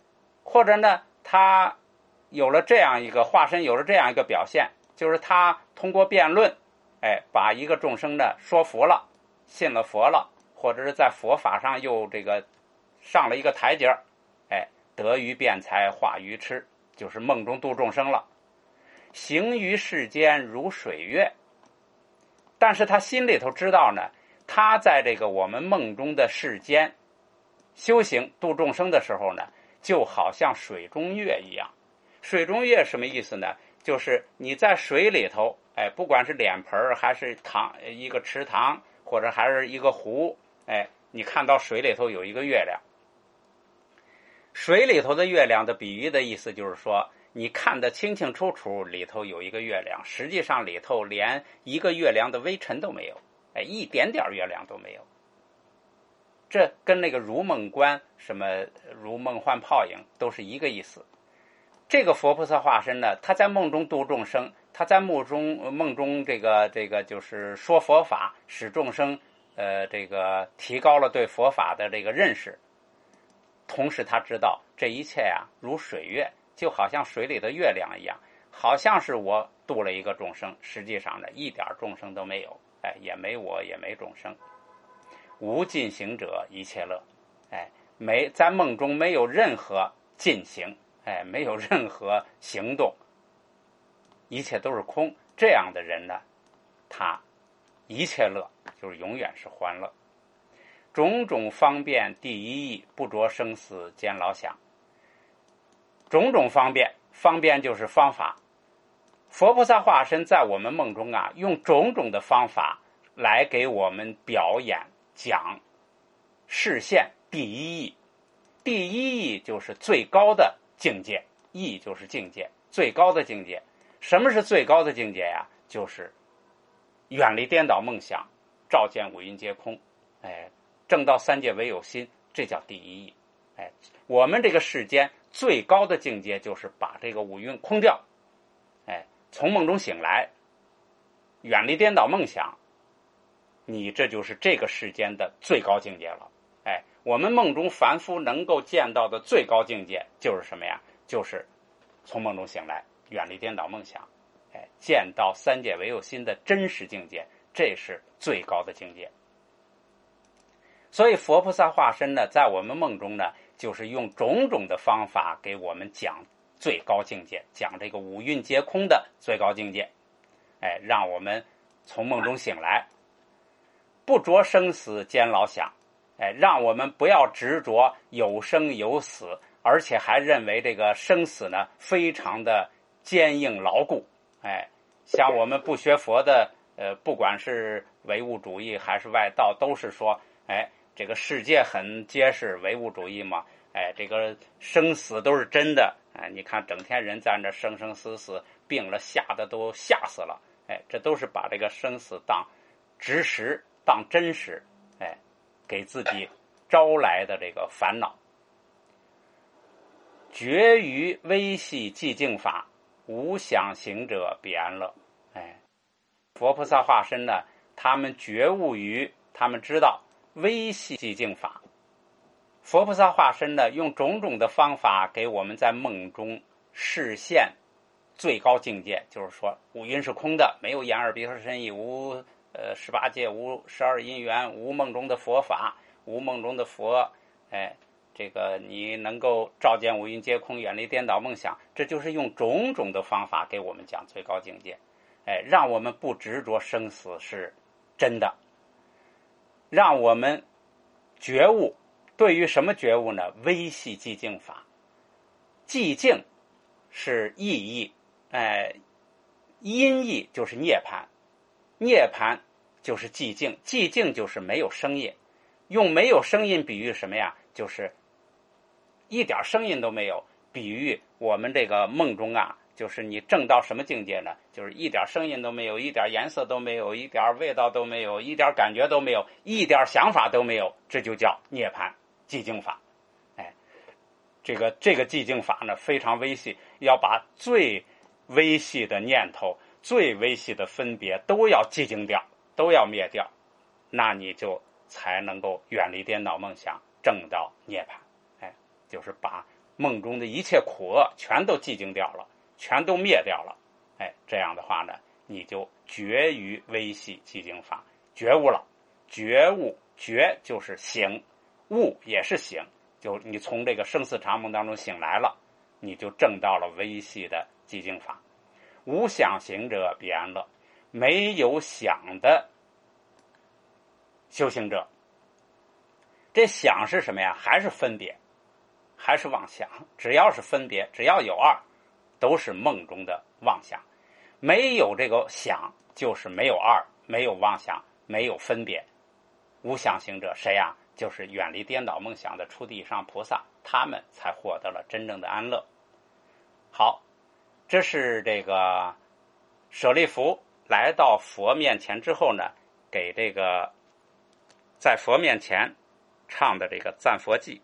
或者呢，他有了这样一个化身，有了这样一个表现，就是他通过辩论，把一个众生呢说服了，信了佛了，或者是在佛法上又这个上了一个台阶，得于辩才，化于痴，就是梦中度众生了。行于世间如水月，但是他心里头知道呢，他在这个我们梦中的世间修行度众生的时候呢，就好像水中月一样。水中月什么意思呢？就是你在水里头，不管是脸盆还是一个池塘，或者还是一个湖，你看到水里头有一个月亮。水里头的月亮的比喻的意思就是说，你看得清清楚楚，里头有一个月亮，实际上里头连一个月亮的微尘都没有，一点点月亮都没有。这跟那个如梦观，什么如梦幻泡影都是一个意思。这个佛菩萨化身呢，他在梦中度众生，他在梦中这个就是说佛法，使众生这个提高了对佛法的这个认识。同时他知道这一切啊如水月，就好像水里的月亮一样，好像是我度了一个众生，实际上呢一点众生都没有，也没我也没众生。无尽行者一切乐，在梦中没有任何进行，没有任何行动，一切都是空。这样的人呢，他一切乐，就是永远是欢乐。种种方便第一义，不着生死间老想。种种方便，方便就是方法。佛菩萨化身在我们梦中啊，用种种的方法来给我们表演讲示现第一义。第一义就是最高的境界，义就是境界，最高的境界。什么是最高的境界呀？就是远离颠倒梦想，照见五蕴皆空，证到三界唯有心，这叫第一义。我们这个世间最高的境界就是把这个五蕴空掉，从梦中醒来，远离颠倒梦想，你这就是这个世间的最高境界了。我们梦中凡夫能够见到的最高境界就是什么呀？就是从梦中醒来，远离颠倒梦想，见到三界唯有心的真实境界，这是最高的境界。所以佛菩萨化身呢，在我们梦中呢，就是用种种的方法给我们讲最高境界，讲这个五蕴皆空的最高境界，让我们从梦中醒来，不着生死间老想，让我们不要执着有生有死，而且还认为这个生死呢非常的坚硬牢固。像我们不学佛的，不管是唯物主义还是外道，都是说，这个世界很结实，唯物主义嘛，这个生死都是真的，你看整天人在那生生死死，病了吓得都吓死了，这都是把这个生死当直实当真实，给自己招来的这个烦恼。绝于微细寂静法，无想行者彼安乐。佛菩萨化身呢，他们觉悟于，他们知道微细寂静法。佛菩萨化身呢，用种种的方法给我们在梦中示现最高境界，就是说五蕴是空的，没有眼耳鼻舌身意，无18界，无12因缘，无梦中的佛法，无梦中的佛，这个你能够照见五蕴皆空，远离颠倒梦想，这就是用种种的方法给我们讲最高境界，让我们不执着生死是真的，让我们觉悟。对于什么觉悟呢？微细寂静法。寂静是意义，音译就是涅槃，涅槃就是寂静，寂静就是没有声音。用没有声音比喻什么呀？就是一点声音都没有，比喻我们这个梦中啊，就是你证到什么境界呢？就是一点声音都没有，一点颜色都没有，一点味道都没有，一点感觉都没有，一点想法都没有，这就叫涅槃寂静法。这个寂静法呢非常微细，要把最微细的念头、最微细的分别都要寂静掉，都要灭掉，那你就才能够远离颠倒梦想，证到涅槃。就是把梦中的一切苦厄全都寂静掉了，全都灭掉了。这样的话呢，你就觉于微细寂静法，觉悟了。觉悟，觉就是醒，悟也是醒，就你从这个生死长梦当中醒来了，你就证到了微细的寂静法。无想行者彼安乐，没有想的修行者，这想是什么呀？还是分别，还是妄想。只要是分别，只要有二，都是梦中的妄想。没有这个想，就是没有二，没有妄想，没有分别。无想行者谁呀？就是远离颠倒梦想的初地以上菩萨，他们才获得了真正的安乐。好，这是这个舍利弗来到佛面前之后呢，给这个在佛面前唱的这个赞佛偈，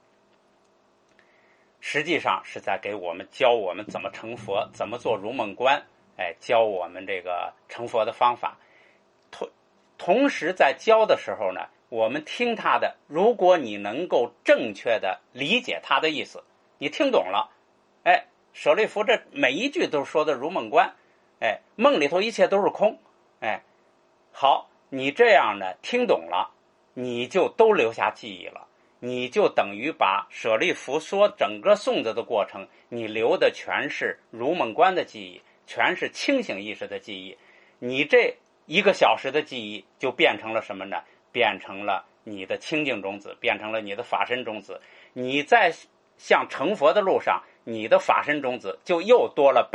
实际上是在给我们教我们怎么成佛，怎么做如梦观，教我们这个成佛的方法。同时在教的时候呢，我们听他的，如果你能够正确的理解他的意思，你听懂了，舍利弗这每一句都说的如梦观，梦里头一切都是空，好，你这样呢听懂了，你就都留下记忆了，你就等于把舍利弗说整个诵子的过程，你留的全是如梦观的记忆，全是清醒意识的记忆。你这1个小时的记忆就变成了什么呢？变成了你的清净种子，变成了你的法身种子。你在向成佛的路上，你的法身种子就又多了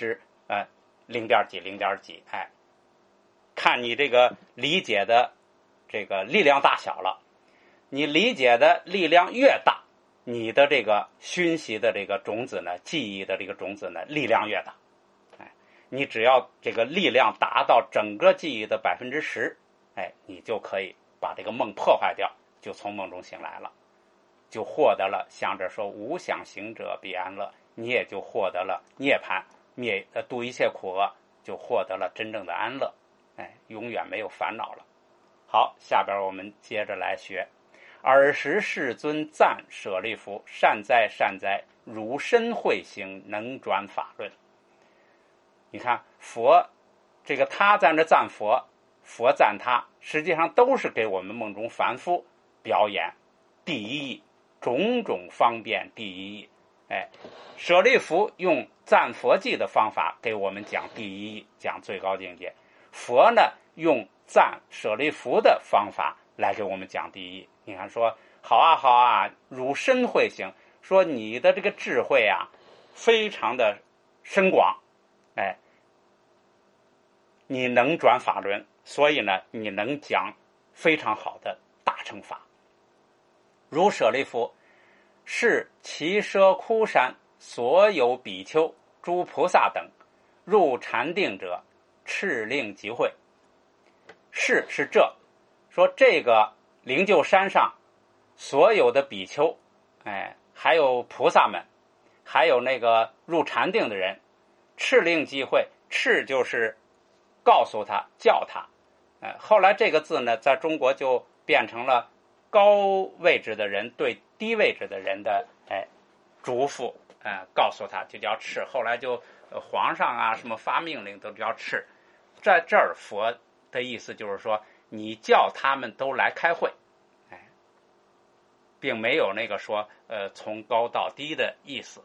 0点几0点几，看你这个理解的这个力量大小了。你理解的力量越大，你的这个熏习的这个种子呢，记忆的这个种子呢，力量越大。你只要这个力量达到整个记忆的10%，你就可以把这个梦破坏掉，就从梦中醒来了，就获得了像这说无想行者彼安乐，你也就获得了涅槃，度一切苦厄，就获得了真正的安乐，永远没有烦恼了。好，下边我们接着来学。尔时世尊赞舍利弗，善哉善哉，汝身慧行，能转法论。你看佛这个他在那赞佛，佛赞他，实际上都是给我们梦中凡夫表演第一义，种种方便第一义。舍利弗用赞佛偈的方法给我们讲第一义，讲最高境界。佛呢用赞舍利弗的方法来给我们讲第一。你看说好啊好啊，汝身慧行，说你的这个智慧啊非常的深广，你能转法轮，所以呢你能讲非常好的大乘法。如舍利弗是其舍枯山所有比丘诸菩萨等入禅定者，敕令集会。是这，说这个灵鹫山上所有的比丘，还有菩萨们，还有那个入禅定的人，敕令集会。敕就是告诉他，叫他。后来这个字呢，在中国就变成了高位置的人对低位置的人的嘱咐，告诉他就叫敕。后来就皇上啊什么发命令都叫敕。在这儿佛的意思就是说，你叫他们都来开会，并没有那个说从高到低的意思。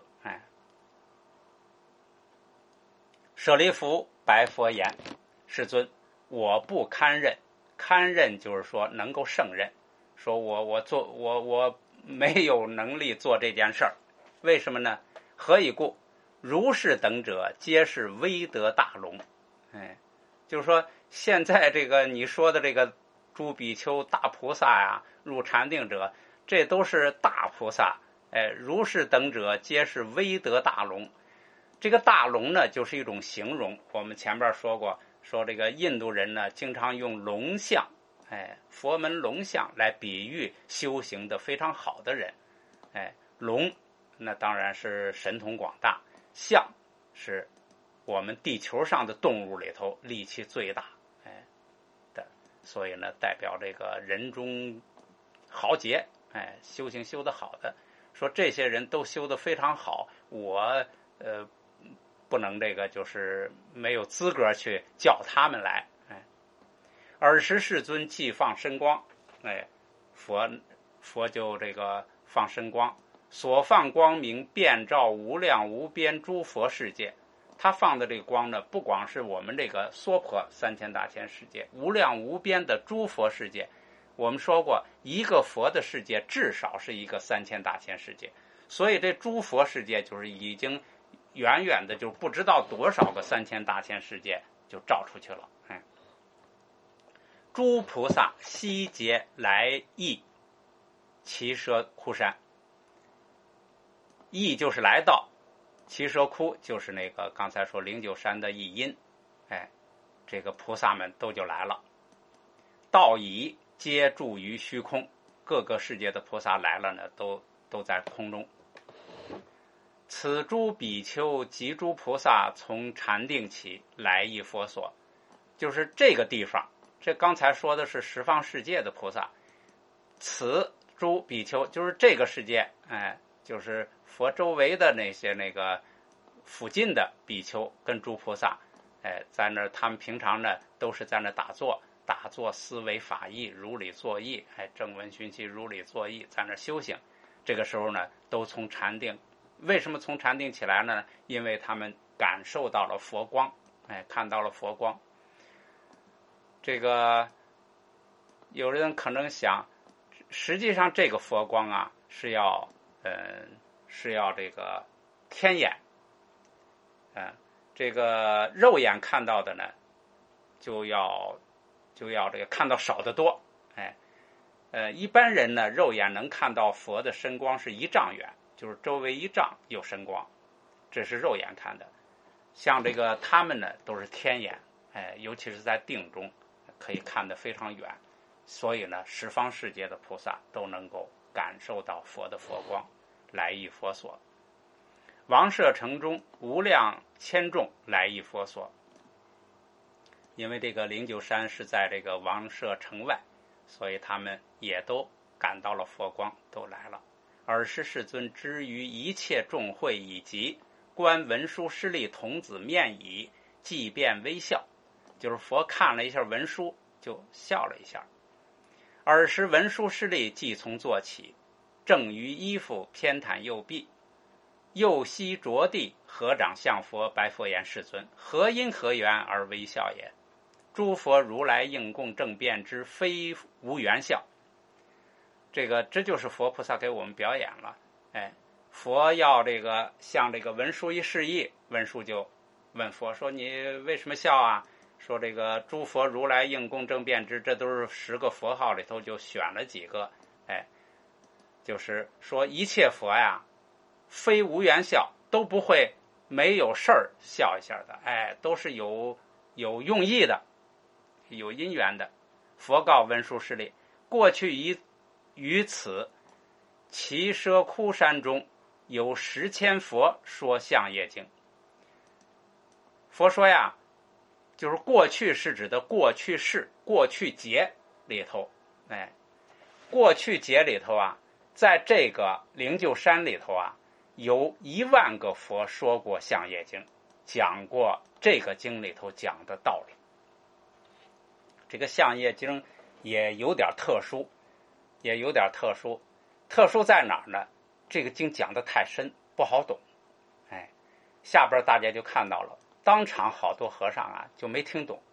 舍利弗白佛言：世尊，我不堪任。堪任就是说能够胜任，说我没有能力做这件事儿。为什么呢？何以故？如是等者皆是威德大龙。就是说现在这个你说的这个诸比丘大菩萨呀，入禅定者，这都是大菩萨。如是等者皆是威德大龙。这个大龙呢就是一种形容，我们前边说过，说这个印度人呢经常用龙像，佛门龙像来比喻修行的非常好的人。龙那当然是神通广大，象是我们地球上的动物里头力气最大的，所以呢代表这个人中豪杰，修行修得好的。 说这些人都修得非常好，我不能这个就是没有资格去叫他们来。尔时世尊即放身光，佛就这个放身光，所放光明遍照无量无边诸佛世界。他放的这个光呢，不光是我们这个娑婆3000大千世界，无量无边的诸佛世界。我们说过，一个佛的世界至少是一个3000大千世界，所以这诸佛世界就是已经远远的就不知道多少个3000大千世界就照出去了。诸菩萨悉皆来詣耆麝窟山，詣就是来到，耆麝窟就是那个刚才说灵鹫山的译音。这个菩萨们都就来了，道已皆住于虚空，各个世界的菩萨来了呢，都在空中。此诸比丘及诸菩萨从禅定起来詣佛所，就是这个地方。这刚才说的是十方世界的菩萨，此诸比丘就是这个世界，就是佛周围的那个附近的比丘跟诸菩萨，在那他们平常呢都是在那打坐思维法义，如理作意，正闻熏习如理作意，在那修行。这个时候呢都从禅定，为什么从禅定起来呢？因为他们感受到了佛光，看到了佛光。这个有人可能想，实际上这个佛光啊是要这个天眼，这个肉眼看到的呢就要这个看到少得多。一般人呢肉眼能看到佛的身光是1丈远，就是周围1丈有身光，这是肉眼看的。像这个他们呢都是天眼，尤其是在定中可以看得非常远，所以呢十方世界的菩萨都能够感受到佛的佛光，来詣佛所。王舍城中无量千众来詣佛所，因为这个灵鹫山是在这个王舍城外，所以他们也都感到了佛光，都来了。尔时世尊知于一切众会已集，观文殊师利童子面已，即便微笑，就是佛看了一下文殊就笑了一下。尔时文殊师利即从坐起，正于衣服偏袒右臂，右膝着地，合掌向佛白佛言：世尊，何因何缘而微笑也？诸佛如来应供正遍知，非无缘笑。这就是佛菩萨给我们表演了。佛要这个向这个文殊一示意，文殊就问佛说：你为什么笑啊？说这个诸佛如来应供正遍知，这都是10个佛号里头就选了几个。就是说一切佛呀非无缘笑，都不会没有事儿笑一下的，都是有用意的，有因缘的。佛告文殊师利：过去于此耆麝窟山中有10千佛说相业经。佛说呀，就是过去是指的过去世、过去劫里头，过去劫里头啊，在这个灵鹫山里头啊，有10000个佛说过相业经，讲过这个经里头讲的道理。这个相业经也有点特殊，特殊在哪儿呢？这个经讲的太深，不好懂。下边大家就看到了，当场好多和尚啊就没听懂。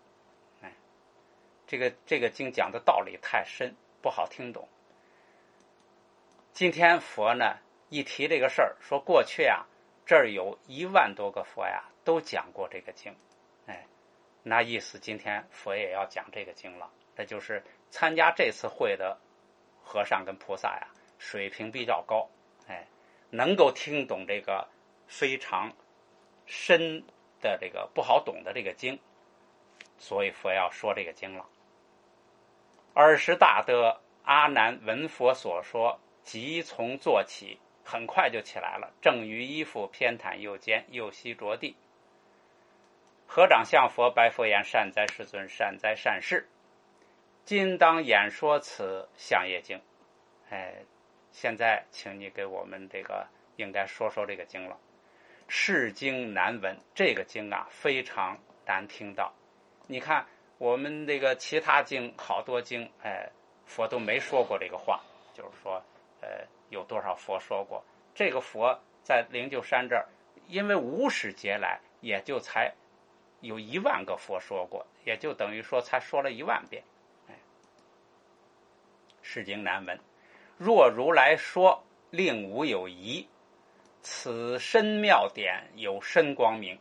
这个经讲的道理太深，不好听懂。今天佛呢一提这个事儿，说过去啊这儿有10000多个佛呀都讲过这个经，那意思今天佛也要讲这个经了。这就是参加这次会的和尚跟菩萨呀水平比较高，能够听懂这个非常深的这个不好懂的这个经，所以佛要说这个经了。尔时大德阿难闻佛所说，即从坐起，很快就起来了，正于衣服偏袒右肩，右膝着地，合掌向佛白佛言：善哉世尊，善哉善士，今当演说此相业经。 现在请你给我们这个应该说说这个经了。是经难闻，这个经啊非常难听到。你看我们这个其他经好多经，佛都没说过这个话，就是说有多少佛说过这个佛在灵鹫山这儿，因为无始劫来也就才有10000个佛说过，也就等于说才说了10000遍。是经难闻，若如来说，令无有疑，此深妙典有深光明。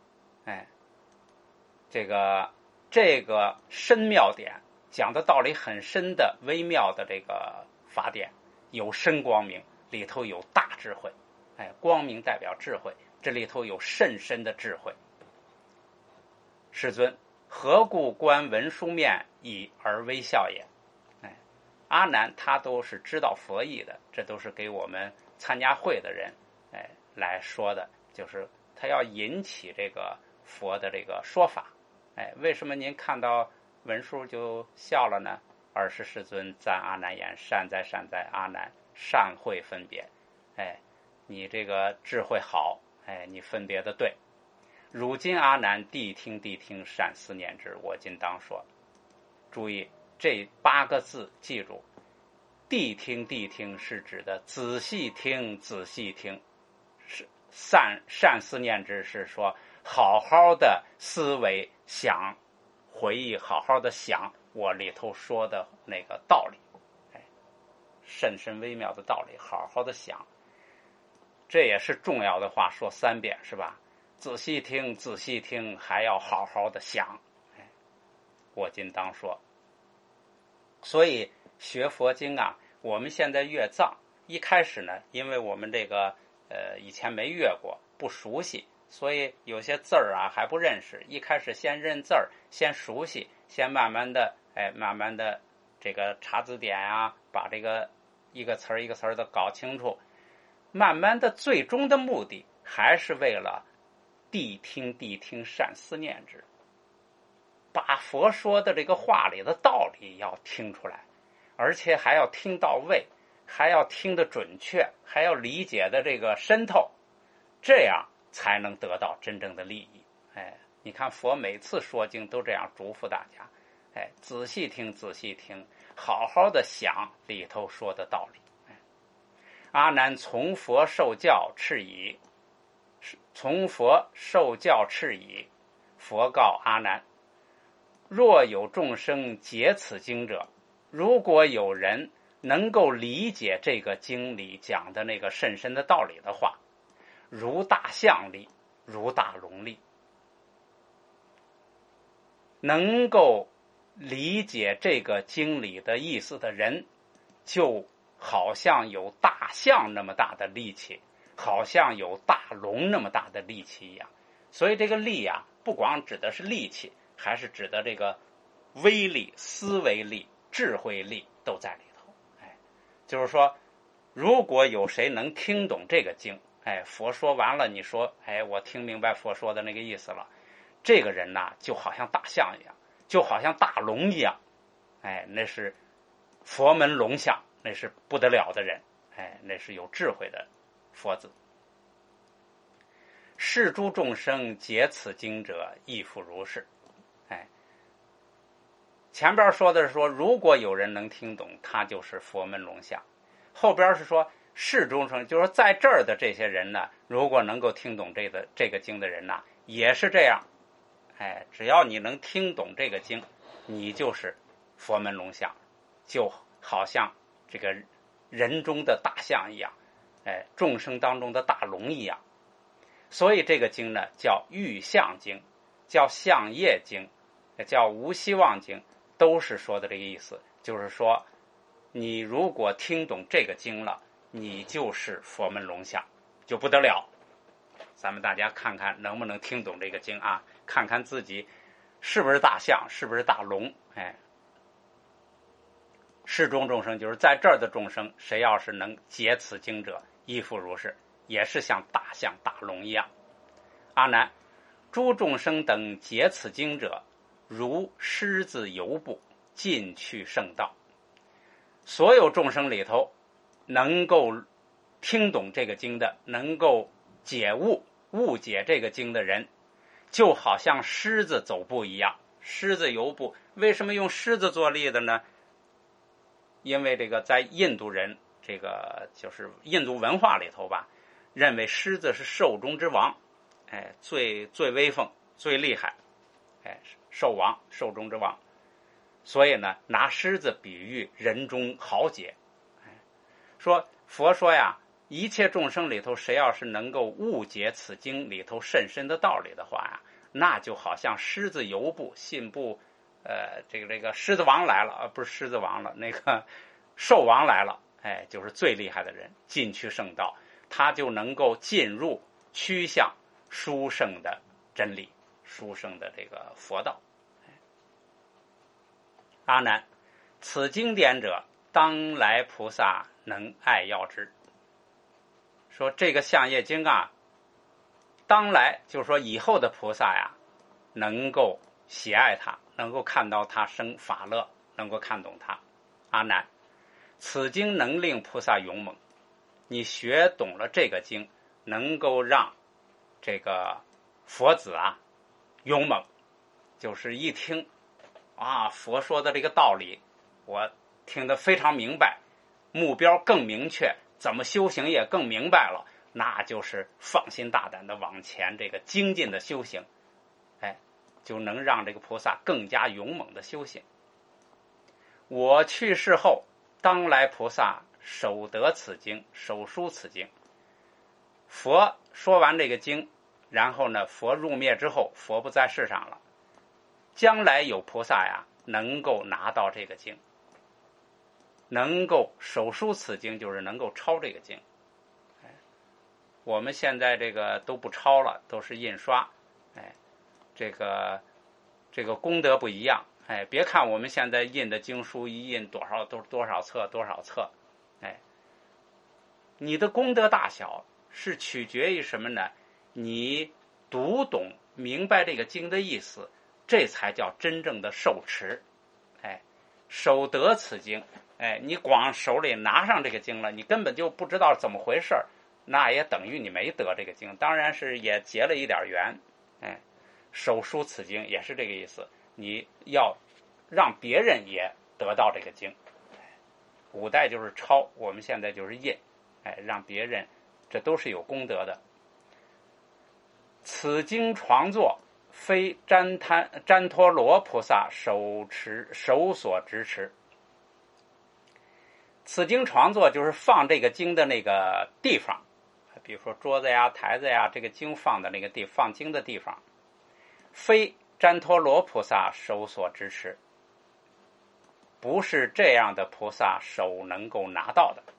这个深妙典讲的道理很深的微妙的这个法典，有深光明，里头有大智慧。光明代表智慧，这里头有甚深的智慧。世尊，何故观文殊面以而微笑也？阿难他都是知道佛意的，这都是给我们参加会的人来说的，就是他要引起这个佛的这个说法。为什么您看到文殊就笑了呢？尔时世尊赞阿难言：善哉善哉，阿难善会分别。你这个智慧好，你分别的对。汝今阿难谛听谛听，善思念之，我今当说。注意这8个字，记住，谛听谛听是指的仔细听仔细听，是善思念之是说好好的思维想回忆，好好的想我里头说的那个道理，甚深微妙的道理，好好的想。这也是重要的话，说3遍是吧？仔细听仔细听，还要好好的想。我今当说。所以学佛经啊，我们现在阅藏，一开始呢，因为我们这个以前没阅过，不熟悉，所以有些字儿啊还不认识。一开始先认字儿，先熟悉，先慢慢的这个查字典啊，把这个一个词儿一个词儿的搞清楚。慢慢的，最终的目的还是为了谛听谛听，善思念之。把佛说的这个话里的道理要听出来，而且还要听到位，还要听得准确，还要理解的这个深透，这样才能得到真正的利益。你看佛每次说经都这样嘱咐大家，仔细听仔细听，好好的想里头说的道理。阿难从佛受教敕已，从佛受教敕已，佛告阿难：若有众生解此经者，如果有人能够理解这个经里讲的那个甚深的道理的话，如大象力，如大龙力。能够理解这个经里的意思的人，就好像有大象那么大的力气，好像有大龙那么大的力气一样。所以这个力啊，不光指的是力气，还是指的这个威力、思维力、智慧力都在里头。就是说，如果有谁能听懂这个经，佛说完了，你说，我听明白佛说的那个意思了，这个人呐，就好像大象一样，就好像大龙一样，那是佛门龙象，那是不得了的人，那是有智慧的佛子。是诸众生解此经者，亦复如是。前边说的是说，如果有人能听懂，他就是佛门龙象。后边是说，是众生，就是说在这儿的这些人呢，如果能够听懂这个经的人呢，也是这样。只要你能听懂这个经，你就是佛门龙象，就好像这个人中的大象一样，众生当中的大龙一样。所以这个经呢，叫欲象经，叫相业经，叫无希望经，都是说的这个意思。就是说，你如果听懂这个经了，你就是佛门龙象，就不得了。咱们大家看看能不能听懂这个经啊？看看自己是不是大象，是不是大龙。是中众生，就是在这儿的众生，谁要是能解此经者，亦复如是，也是像大象大龙一样。阿难，诸众生等解此经者，如狮子游步，尽去圣道。所有众生里头， 能够听懂这个经的，能够误解这个经的人，就好像狮子走步一样，狮子游步。为什么用狮子做例子呢？因为这个在印度人这个就是印度文化里头吧，认为狮子是兽中之王，最威风最厉害，兽王，兽中之王。所以呢，拿狮子比喻人中豪杰，说佛说呀，一切众生里头，谁要是能够误解此经里头甚深的道理的话呀，那就好像狮子游步，信步，这个狮子王来了，不是狮子王了，那个兽王来了，就是最厉害的人，进去圣道，他就能够进入趋向殊胜的真理，殊胜的这个佛道。阿难，此经典者，当来菩萨能爱要之。说这个相业经啊，当来就是说以后的菩萨呀，能够喜爱它，能够看到它生法乐，能够看懂它。阿难，此经能令菩萨勇猛。你学懂了这个经，能够让这个佛子啊勇猛，就是一听啊，佛说的这个道理，我听得非常明白，目标更明确，怎么修行也更明白了，那就是放心大胆的往前这个精进的修行，就能让这个菩萨更加勇猛的修行。我去世后，当来菩萨手得此经，手书此经。佛说完这个经，然后呢，佛入灭之后，佛不在世上了，将来有菩萨呀，能够拿到这个经，能够手书此经，就是能够抄这个经。我们现在这个都不抄了，都是印刷，这个功德不一样。别看我们现在印的经书一印多少册，你的功德大小是取决于什么呢？你读懂明白这个经的意思，这才叫真正的受持。手得此经，你光手里拿上这个经了，你根本就不知道怎么回事，那也等于你没得这个经，当然是也结了一点缘。手书此经也是这个意思，你要让别人也得到这个经。古代就是抄，我们现在就是印，让别人，这都是有功德的。此经创作，非旃陀罗菩萨手所执持。此经创作就是放这个经的那个地方，比如说桌子呀、台子呀，这个经放的那个放经的地方，非旃陀罗菩萨手所执持，不是这样的菩萨手能够拿到的。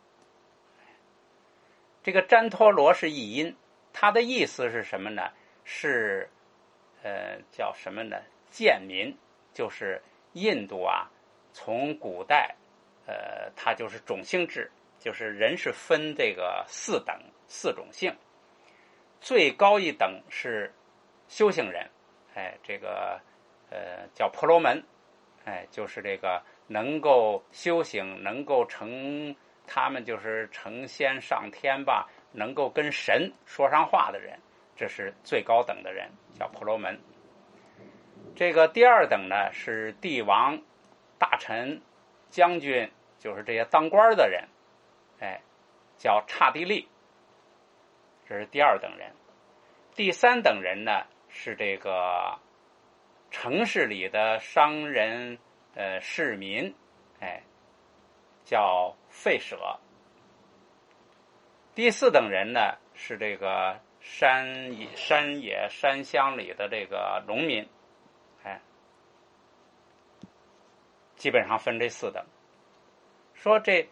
这个旃陀罗是译音，它的意思是什么呢？是叫什么呢？贱民，就是印度啊，从古代它就是种姓制，就是人是分这个4种姓，最高一等是修行人，这个叫婆罗门，就是这个能够修行，能够他们就是成仙上天吧，能够跟神说上话的人，这是最高等的人，叫婆罗门。这个第2等呢是帝王、大臣、将军，就是这些当官的人，叫刹帝利，这是第2等人。第3等人呢是这个城市里的商人、市民，叫吠舍。第4等人呢是这个山乡里的这个农民，基本上分这4等。说这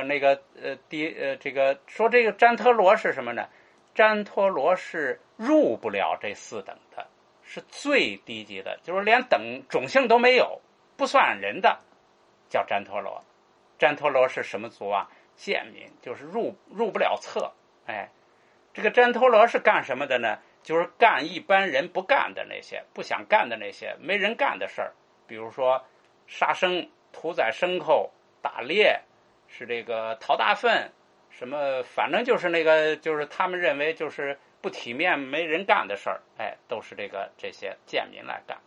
说这个旃陀罗是什么呢？旃陀罗是入不了这4等的，是最低级的，就是连种姓都没有，不算人的，叫旃陀罗。旃陀罗是什么族啊？贱民，就是入不了册。这个旃陀罗是干什么的呢？就是干一般人不干的那些，不想干的那些，没人干的事儿，比如说杀生、屠宰牲口、打猎，是这个讨大粪， 什么，反正就是那个，就是他们认为就是不体面、没人干的事儿，都是这些贱民来干。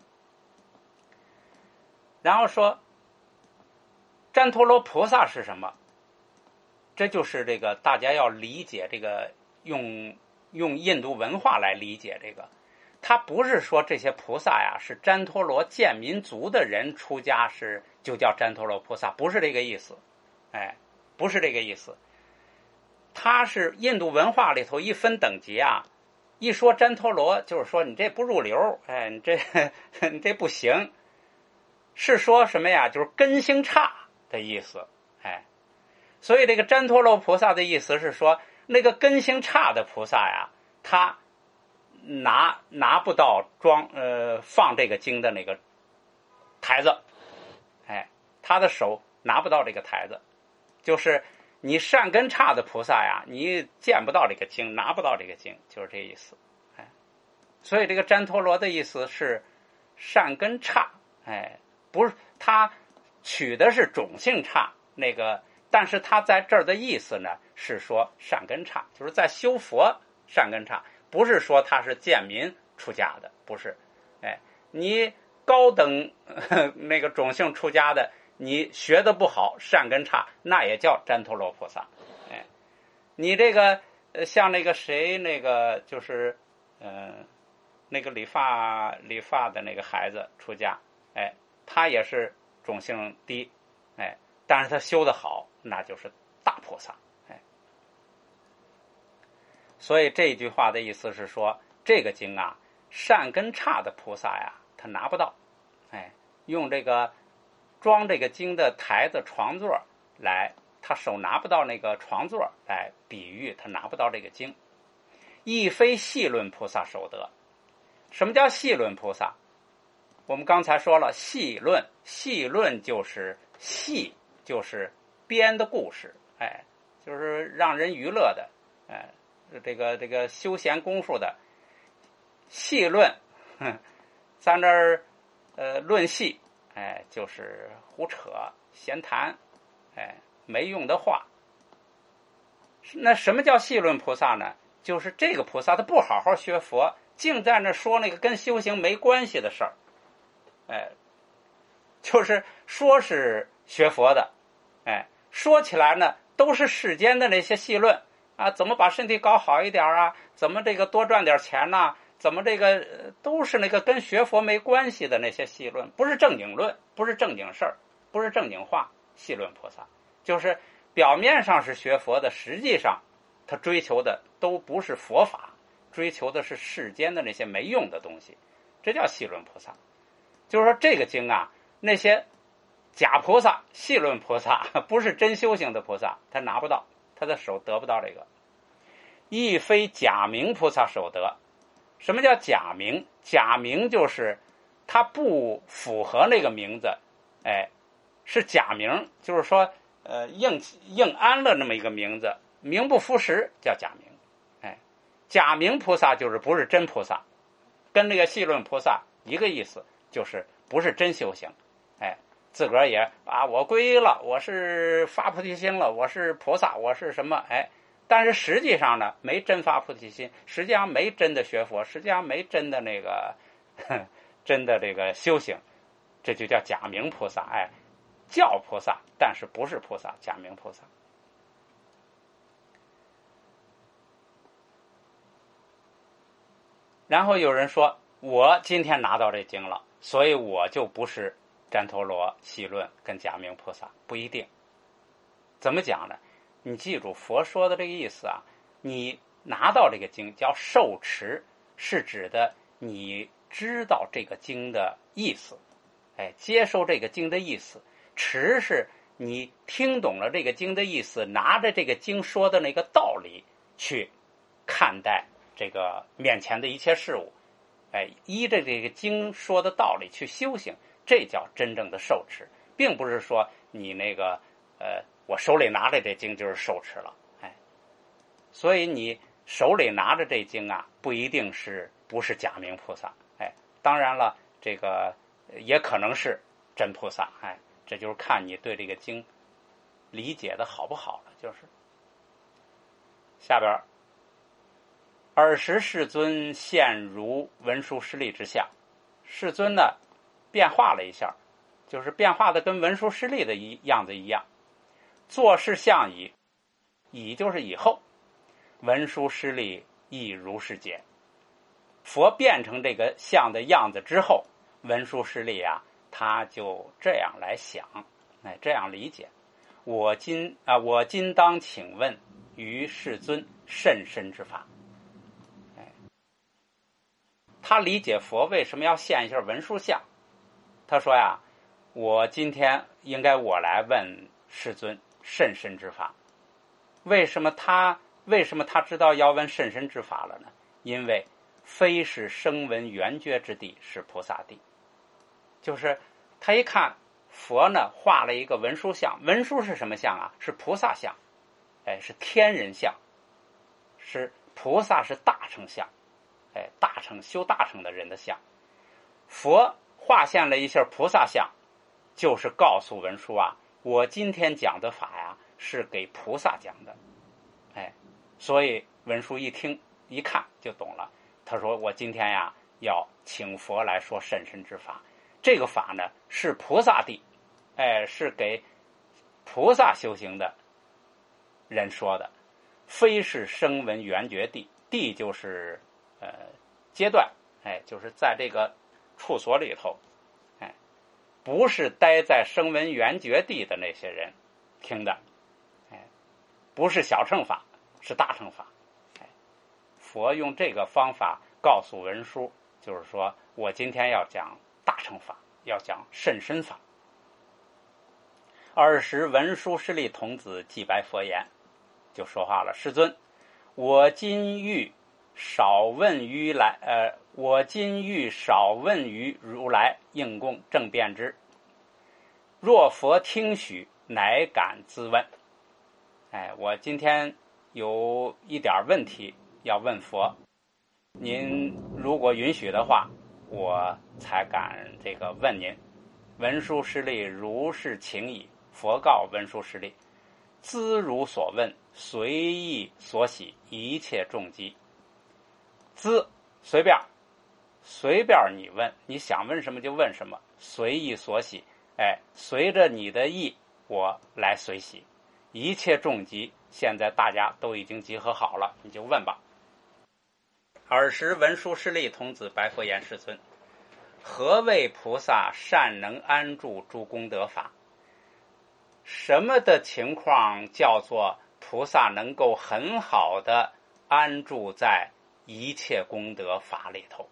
然后说，旃陀罗菩萨是什么？这就是这个大家要理解这个，用印度文化来理解这个。他不是说这些菩萨呀是旃陀罗贱民族的人出家就叫旃陀罗菩萨，不是这个意思，不是这个意思。他是印度文化里头一分等级啊，一说旃陀罗就是说你这不入流，你这不行，是说什么呀？就是根性差的意思，所以这个旃陀罗菩萨的意思是说，那个根性差的菩萨呀，他拿不到放这个经的那个台子，他的手拿不到这个台子，就是你善根差的菩萨呀，你见不到这个经，拿不到这个经，就是这意思。所以这个旃陀罗的意思是善根差，不是他取的是种性差那个，但是他在这儿的意思呢是说善根差，就是在修佛善根差，不是说他是贱民出家的，不是。你高等那个种姓出家的，你学的不好，善根差，那也叫旃陀罗菩萨。你这个像那个谁，那个就是那个理发的那个孩子出家，他也是种姓低，但是他修得好，那就是大菩萨。所以这句话的意思是说，这个经啊，善根差的菩萨呀，他拿不到，用这个装这个经的台子床座来，他手拿不到那个床座来比喻他拿不到这个经。亦非细论菩萨手得。什么叫细论菩萨？我们刚才说了，细论就是戏，就是编的故事，就是让人娱乐的，这个休闲功夫的。戏论，咱这儿论戏，就是胡扯闲谈，没用的话。那什么叫戏论菩萨呢？就是这个菩萨他不好好学佛，净在那说那个跟修行没关系的事儿，就是说是学佛的，说起来呢都是世间的那些戏论啊，怎么把身体搞好一点啊，怎么这个多赚点钱呐，怎么这个都是那个跟学佛没关系的那些戏论，不是正经论，不是正经事儿，不是正经话。戏论菩萨就是表面上是学佛的，实际上他追求的都不是佛法，追求的是世间的那些没用的东西，这叫戏论菩萨。就是说这个经啊，那些假菩萨、戏论菩萨，不是真修行的菩萨，他拿不到，他的手得不到这个。亦非假名菩萨手得。什么叫假名？假名就是他不符合那个名字，是假名，就是说硬安了那么一个名字，名不符实叫假名。假名菩萨就是不是真菩萨，跟那个戏论菩萨一个意思，就是不是真修行。自个儿也我皈依了，我是发菩提心了，我是菩萨，我是什么，但是实际上呢没真发菩提心，实际上没真的学佛，实际上没真的那个真的这个修行，这就叫假名菩萨。叫菩萨但是不是菩萨，假名菩萨。然后有人说，我今天拿到这经了，所以我就不是旃陀罗、戏论跟假名菩萨，不一定。怎么讲呢？你记住佛说的这个意思啊，你拿到这个经叫受持，是指的你知道这个经的意思，接受这个经的意思。持是你听懂了这个经的意思，拿着这个经说的那个道理去看待这个面前的一切事物，依着这个经说的道理去修行，这叫真正的受持，并不是说你那个我手里拿着这经就是受持了，所以你手里拿着这经啊，不一定不是假名菩萨，当然了，这个也可能是真菩萨，这就是看你对这个经理解的好不好了，就是。 下边，尔时世尊现如文殊师利之相，世尊呢变化了一下，就是变化的跟文殊师利的样子一样。作是相矣，矣就是以后，文殊师利亦如是解。佛变成这个相的样子之后，文殊师利啊，他就这样来想，这样理解。我今当请问于世尊甚深之法。他理解佛为什么要现一下文殊相。他说呀，我今天应该我来问世尊甚深之法。为什么他知道要问甚深之法了呢？因为非是声闻缘觉之地，是菩萨地。就是他一看佛呢画了一个文殊像，文殊是什么像啊？是菩萨像，是天人像，是菩萨，是大乘像，大乘修大乘的人的像。佛画现了一下菩萨像，就是告诉文殊啊，我今天讲的法呀是给菩萨讲的。所以文殊一听一看就懂了。他说我今天呀要请佛来说甚深之法，这个法呢是菩萨地，是给菩萨修行的人说的，非是声闻缘觉地。地就是阶段，就是在这个处所里头，不是待在声闻缘觉地的那些人听的，不是小乘法，是大乘法。佛用这个方法告诉文殊，就是说我今天要讲大乘法，要讲甚深法。尔时文殊师利童子祭白佛言，就说话了：世尊，我今欲少问于如来，应供正辩之。若佛听许，乃敢自问。我今天有一点问题要问佛，您如果允许的话，我才敢这个问您。文殊师利如是请矣。佛告文殊师利：兹如所问，随意所喜，一切众机。兹随便你问，你想问什么就问什么，随意所喜，随着你的意我来随喜。一切众集，现在大家都已经集合好了，你就问吧。尔时文殊师利童子白佛言：世尊，何谓菩萨善能安住诸功德法？什么的情况叫做菩萨能够很好的安住在一切功德法里头？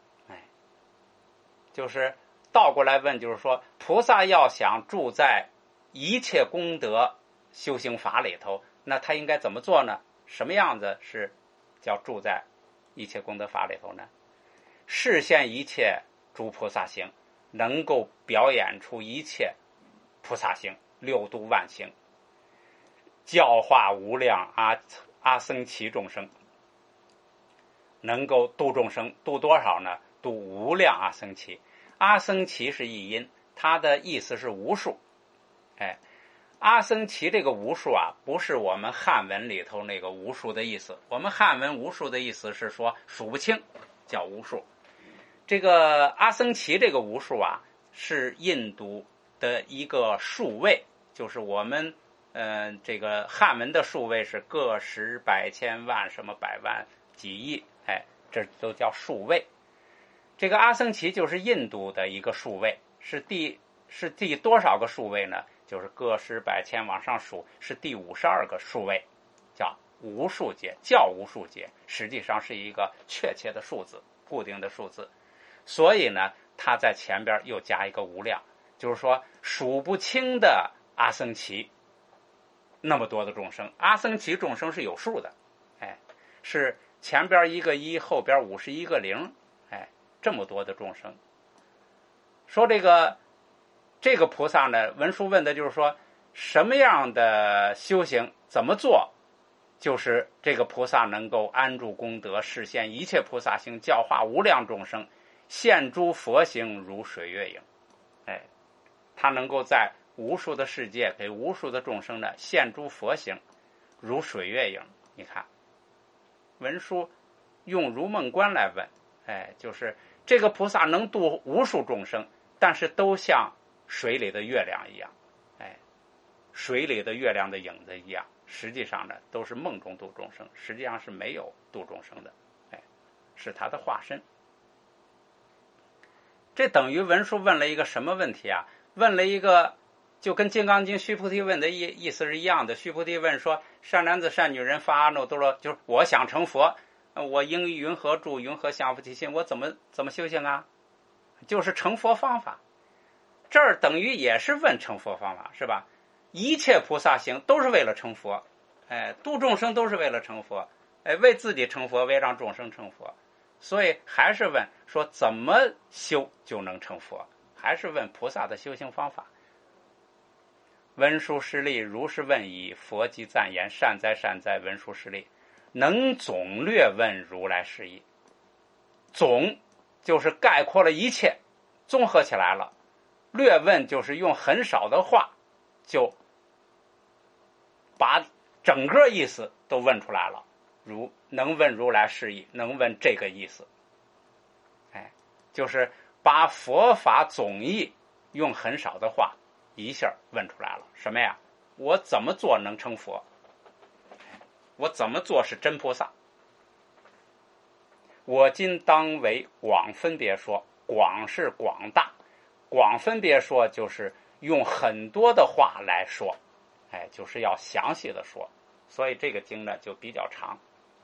就是倒过来问，就是说菩萨要想住在一切功德修行法里头，那他应该怎么做呢？什么样子是叫住在一切功德法里头呢？示现一切诸菩萨行，能够表演出一切菩萨行，六度万行，教化无量阿僧祇众生，能够度众生，度多少呢？度无量阿僧祇。阿僧祇是译音，它的意思是无数。阿僧祇这个无数啊，不是我们汉文里头那个无数的意思。我们汉文无数的意思是说数不清，叫无数。这个阿僧祇这个无数啊，是印度的一个数位，就是我们这个汉文的数位是个十百千万什么百万几亿，这都叫数位。这个阿僧祇就是印度的一个数位，是第多少个数位呢？就是个十百千往上数，是第52个数位，叫无数劫，叫无数劫，实际上是一个确切的数字，固定的数字。所以呢，它在前边又加一个无量，就是说数不清的阿僧祇，那么多的众生，阿僧祇众生是有数的，是前边一个一，后边51个零，这么多的众生。说这个菩萨呢，文殊问的就是说什么样的修行怎么做，就是这个菩萨能够安住功德，示现一切菩萨行，教化无量众生，现诸佛行如水月影。他能够在无数的世界给无数的众生呢现诸佛行如水月影。你看文殊用如梦观来问，就是这个菩萨能度无数众生，但是都像水里的月亮一样，水里的月亮的影子一样，实际上呢都是梦中度众生，实际上是没有度众生的，是他的化身。这等于文殊问了一个什么问题啊？问了一个就跟《金刚经》须菩提问的意思是一样的。须菩提问说：善男子善女人发阿耨多罗，就是我想成佛，我应云何住，云何降伏其心，我怎么修行啊？就是成佛方法。这儿等于也是问成佛方法，是吧？一切菩萨行都是为了成佛，度众生都是为了成佛，为自己成佛，为让众生成佛。所以还是问说怎么修就能成佛，还是问菩萨的修行方法。文殊师利如是问已，佛即赞言：善哉善哉，文殊师利，能总略问如来事意。总就是概括了一切，综合起来了。略问就是用很少的话就把整个意思都问出来了，能问如来事意，能问这个意思，就是把佛法总义用很少的话一下问出来了。什么呀？我怎么做能成佛？我怎么做是真菩萨？我今当为广分别说，广是广大，广分别说就是用很多的话来说，就是要详细的说，所以这个经呢就比较长。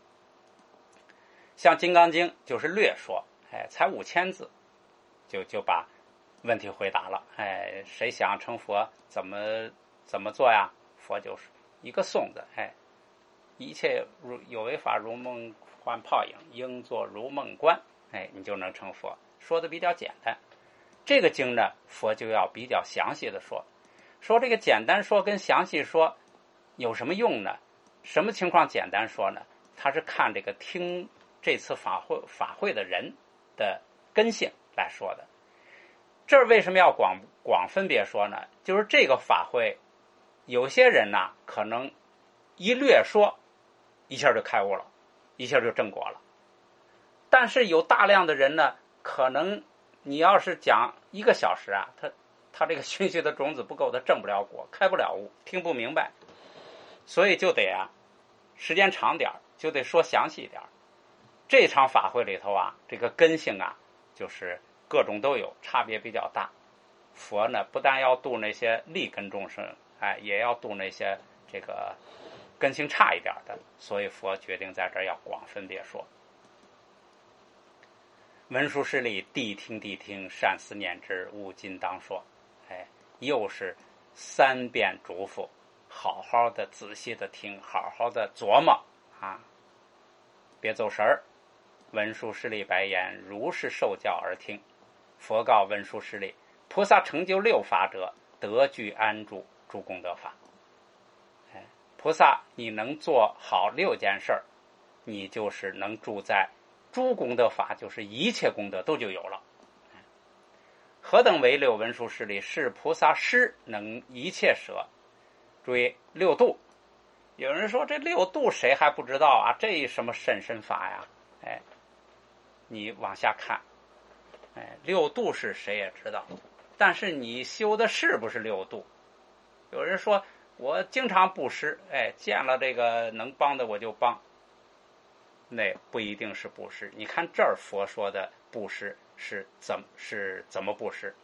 像《金刚经》就是略说，才5000字，就把问题回答了。谁想成佛怎么做呀？佛就是一个颂字，一切有为法如梦幻泡影，应作如梦观，你就能成佛。说的比较简单。这个经呢，佛就要比较详细的说这个简单说跟详细说有什么用呢？什么情况简单说呢？他是看这个听这次法会的人的根性来说的。这儿为什么要广分别说呢？就是这个法会有些人呢可能一略说一下就开悟了，一下就正果了。但是有大量的人呢，可能你要是讲1个小时啊，他这个熏习的种子不够，他正不了果，开不了悟，听不明白，所以就得时间长点，就得说详细点。这场法会里头这个根性就是各种都有，差别比较大。佛呢不但要度那些利根众生，也要度那些这个根性差一点的，所以佛决定在这儿要广分别说。文殊师利，谛听谛听，善思念之，吾今当说。又是3遍嘱咐，好好的仔细的听，好好的琢磨别走神儿。文殊师利白言：如是受教而听。佛告文殊师利：菩萨成就6法者，得具安住诸功德法。菩萨你能做好6件事儿，你就是能住在诸功德法，就是一切功德都就有了。何等为6？文殊师利，是菩萨施能一切舍。注意6度，有人说这6度谁还不知道这什么甚深法呀？你往下看，6度是谁也知道，但是你修的是不是6度？有人说我经常布施，见了这个能帮的我就帮，那不一定是布施。你看这儿佛说的布施是怎么布施？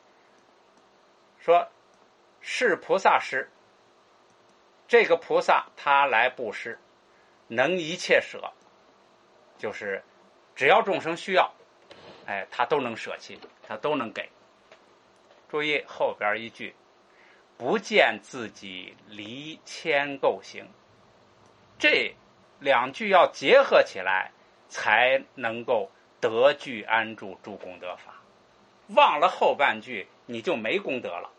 说是菩萨施，这个菩萨他来布施，能一切舍，就是只要众生需要，他都能舍弃，他都能给。注意后边一句：不见自己离谦垢行。这2句要结合起来，才能够得具安住诸功德法。忘了后半句，你就没功德了。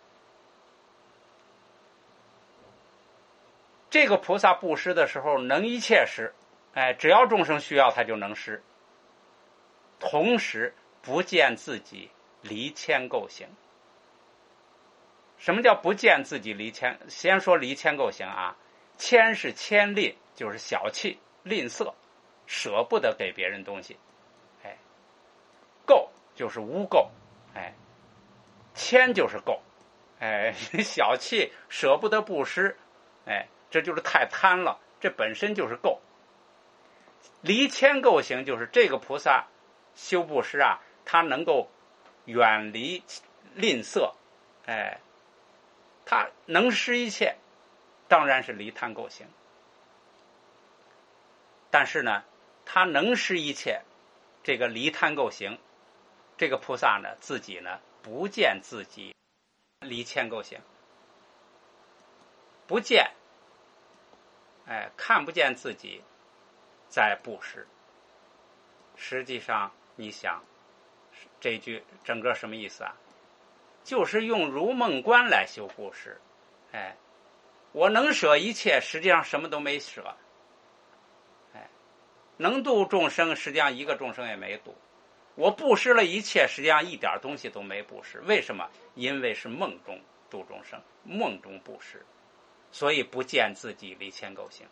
这个菩萨布施的时候能一切施，只要众生需要他就能施，同时不见自己离谦垢行。什么叫不见自己离谦？先说离谦垢行谦是谦吝，就是小气吝啬， 舍不得给别人东西。哎，垢就是污垢，哎，谦就是垢，哎，小气舍不得布施，哎，这就是太贪了，这本身就是垢。离谦垢行就是这个菩萨修布施啊，他能够远离吝啬，哎，他能施一切，当然是离贪垢行。但是呢，他能施一切，这个离贪垢行，这个菩萨呢自己呢不见自己离谦垢行，不见，哎，看不见自己在布施。实际上你想这句整个什么意思啊？就是用如梦观来修布施。哎，我能舍一切，实际上什么都没舍。哎，能度众生，实际上一个众生也没度。我布施了一切，实际上一点东西都没布施。为什么？因为是梦中度众生，梦中布施，所以不见自己离谦垢行。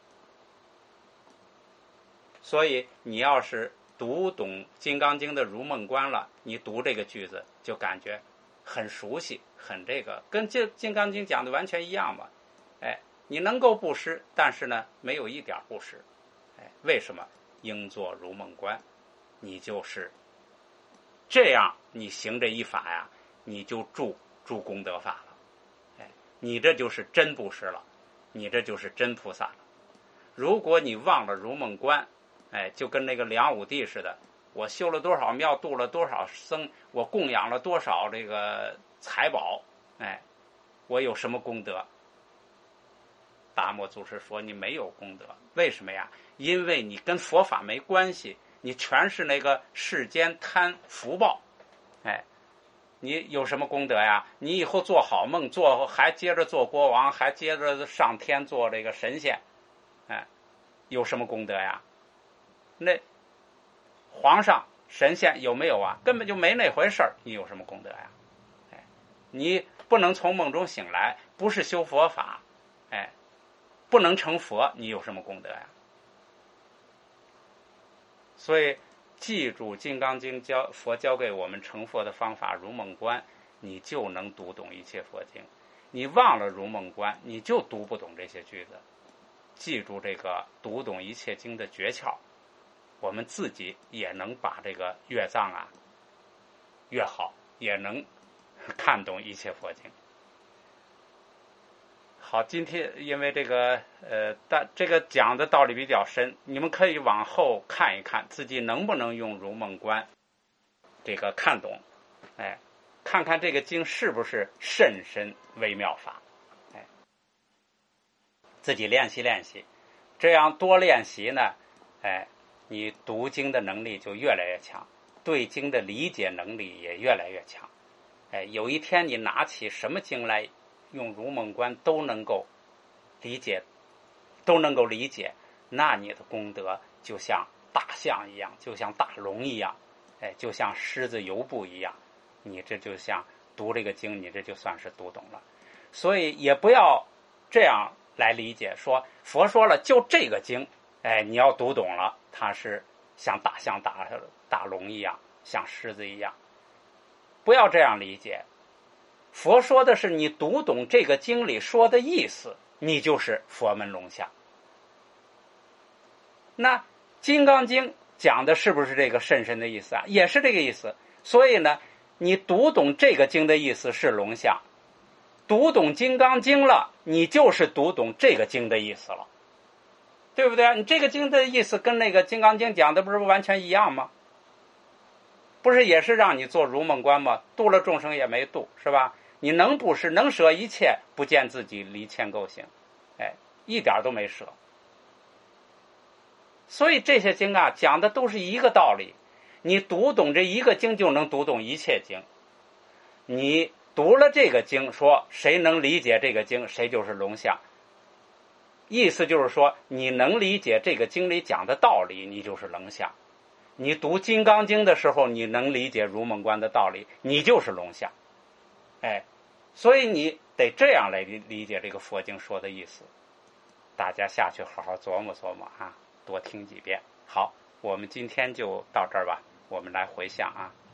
所以你要是读懂《金刚经》的如梦观了，你读这个句子就感觉很熟悉，很这个跟《金刚经》讲的完全一样嘛。哎，你能够布施，但是呢没有一点布施。哎，为什么？应作如梦观，你就是这样，你行这一法呀，你就助功德法了。哎，你这就是真布施了，你这就是真菩萨了。如果你忘了如梦观，哎，就跟那个梁武帝似的，我修了多少庙，度了多少僧，我供养了多少这个财宝，哎，我有什么功德？达摩祖师说你没有功德。为什么呀？因为你跟佛法没关系，你全是那个世间贪福报。哎，你有什么功德呀？你以后做好梦，还接着做国王，还接着上天做这个神仙，哎，有什么功德呀？那皇上神仙有没有啊？根本就没那回事儿，你有什么功德呀？哎，你不能从梦中醒来，不是修佛法，哎，不能成佛，你有什么功德呀？所以记住《金刚经》佛教给我们成佛的方法如梦观，你就能读懂一切佛经。你忘了如梦观，你就读不懂这些句子。记住这个读懂一切经的诀窍，我们自己也能把这个阅藏啊越好，也能看懂一切佛经。好，今天因为这个但这个讲的道理比较深，你们可以往后看一看自己能不能用如梦观这个看懂，哎，看看这个经是不是甚深微妙法，哎，自己练习练习，这样多练习呢，哎，你读经的能力就越来越强，对经的理解能力也越来越强。哎，有一天你拿起什么经来用如梦观都能够理解，那你的功德就像大象一样，就像大龙一样，哎，就像狮子游步一样，你这就像读这个经，你这就算是读懂了。所以也不要这样来理解，说佛说了就这个经，哎，你要读懂了，它是像大象大龙一样，像狮子一样，不要这样理解。佛说的是你读懂这个经里说的意思，你就是佛门龙象。那《金刚经》讲的是不是这个甚深的意思啊？也是这个意思。所以呢，你读懂这个经的意思是龙象，读懂《金刚经》了，你就是读懂这个经的意思了，对不对？你这个经的意思跟那个《金刚经》讲的不是完全一样吗？不是也是让你做如梦观吗？度了众生也没度，是吧？你能布施，能舍一切，不见自己离谦垢行，哎，一点都没舍。所以这些经啊，讲的都是一个道理。你读懂这一个经，就能读懂一切经。你读了这个经，说谁能理解这个经，谁就是龙象。意思就是说，你能理解这个经里讲的道理，你就是龙象。你读《金刚经》的时候，你能理解如梦观的道理，你就是龙象。哎，所以你得这样来理解这个佛经说的意思。大家下去好好琢磨琢磨啊，多听几遍。 好，我们今天就到这儿吧，我们来回想啊。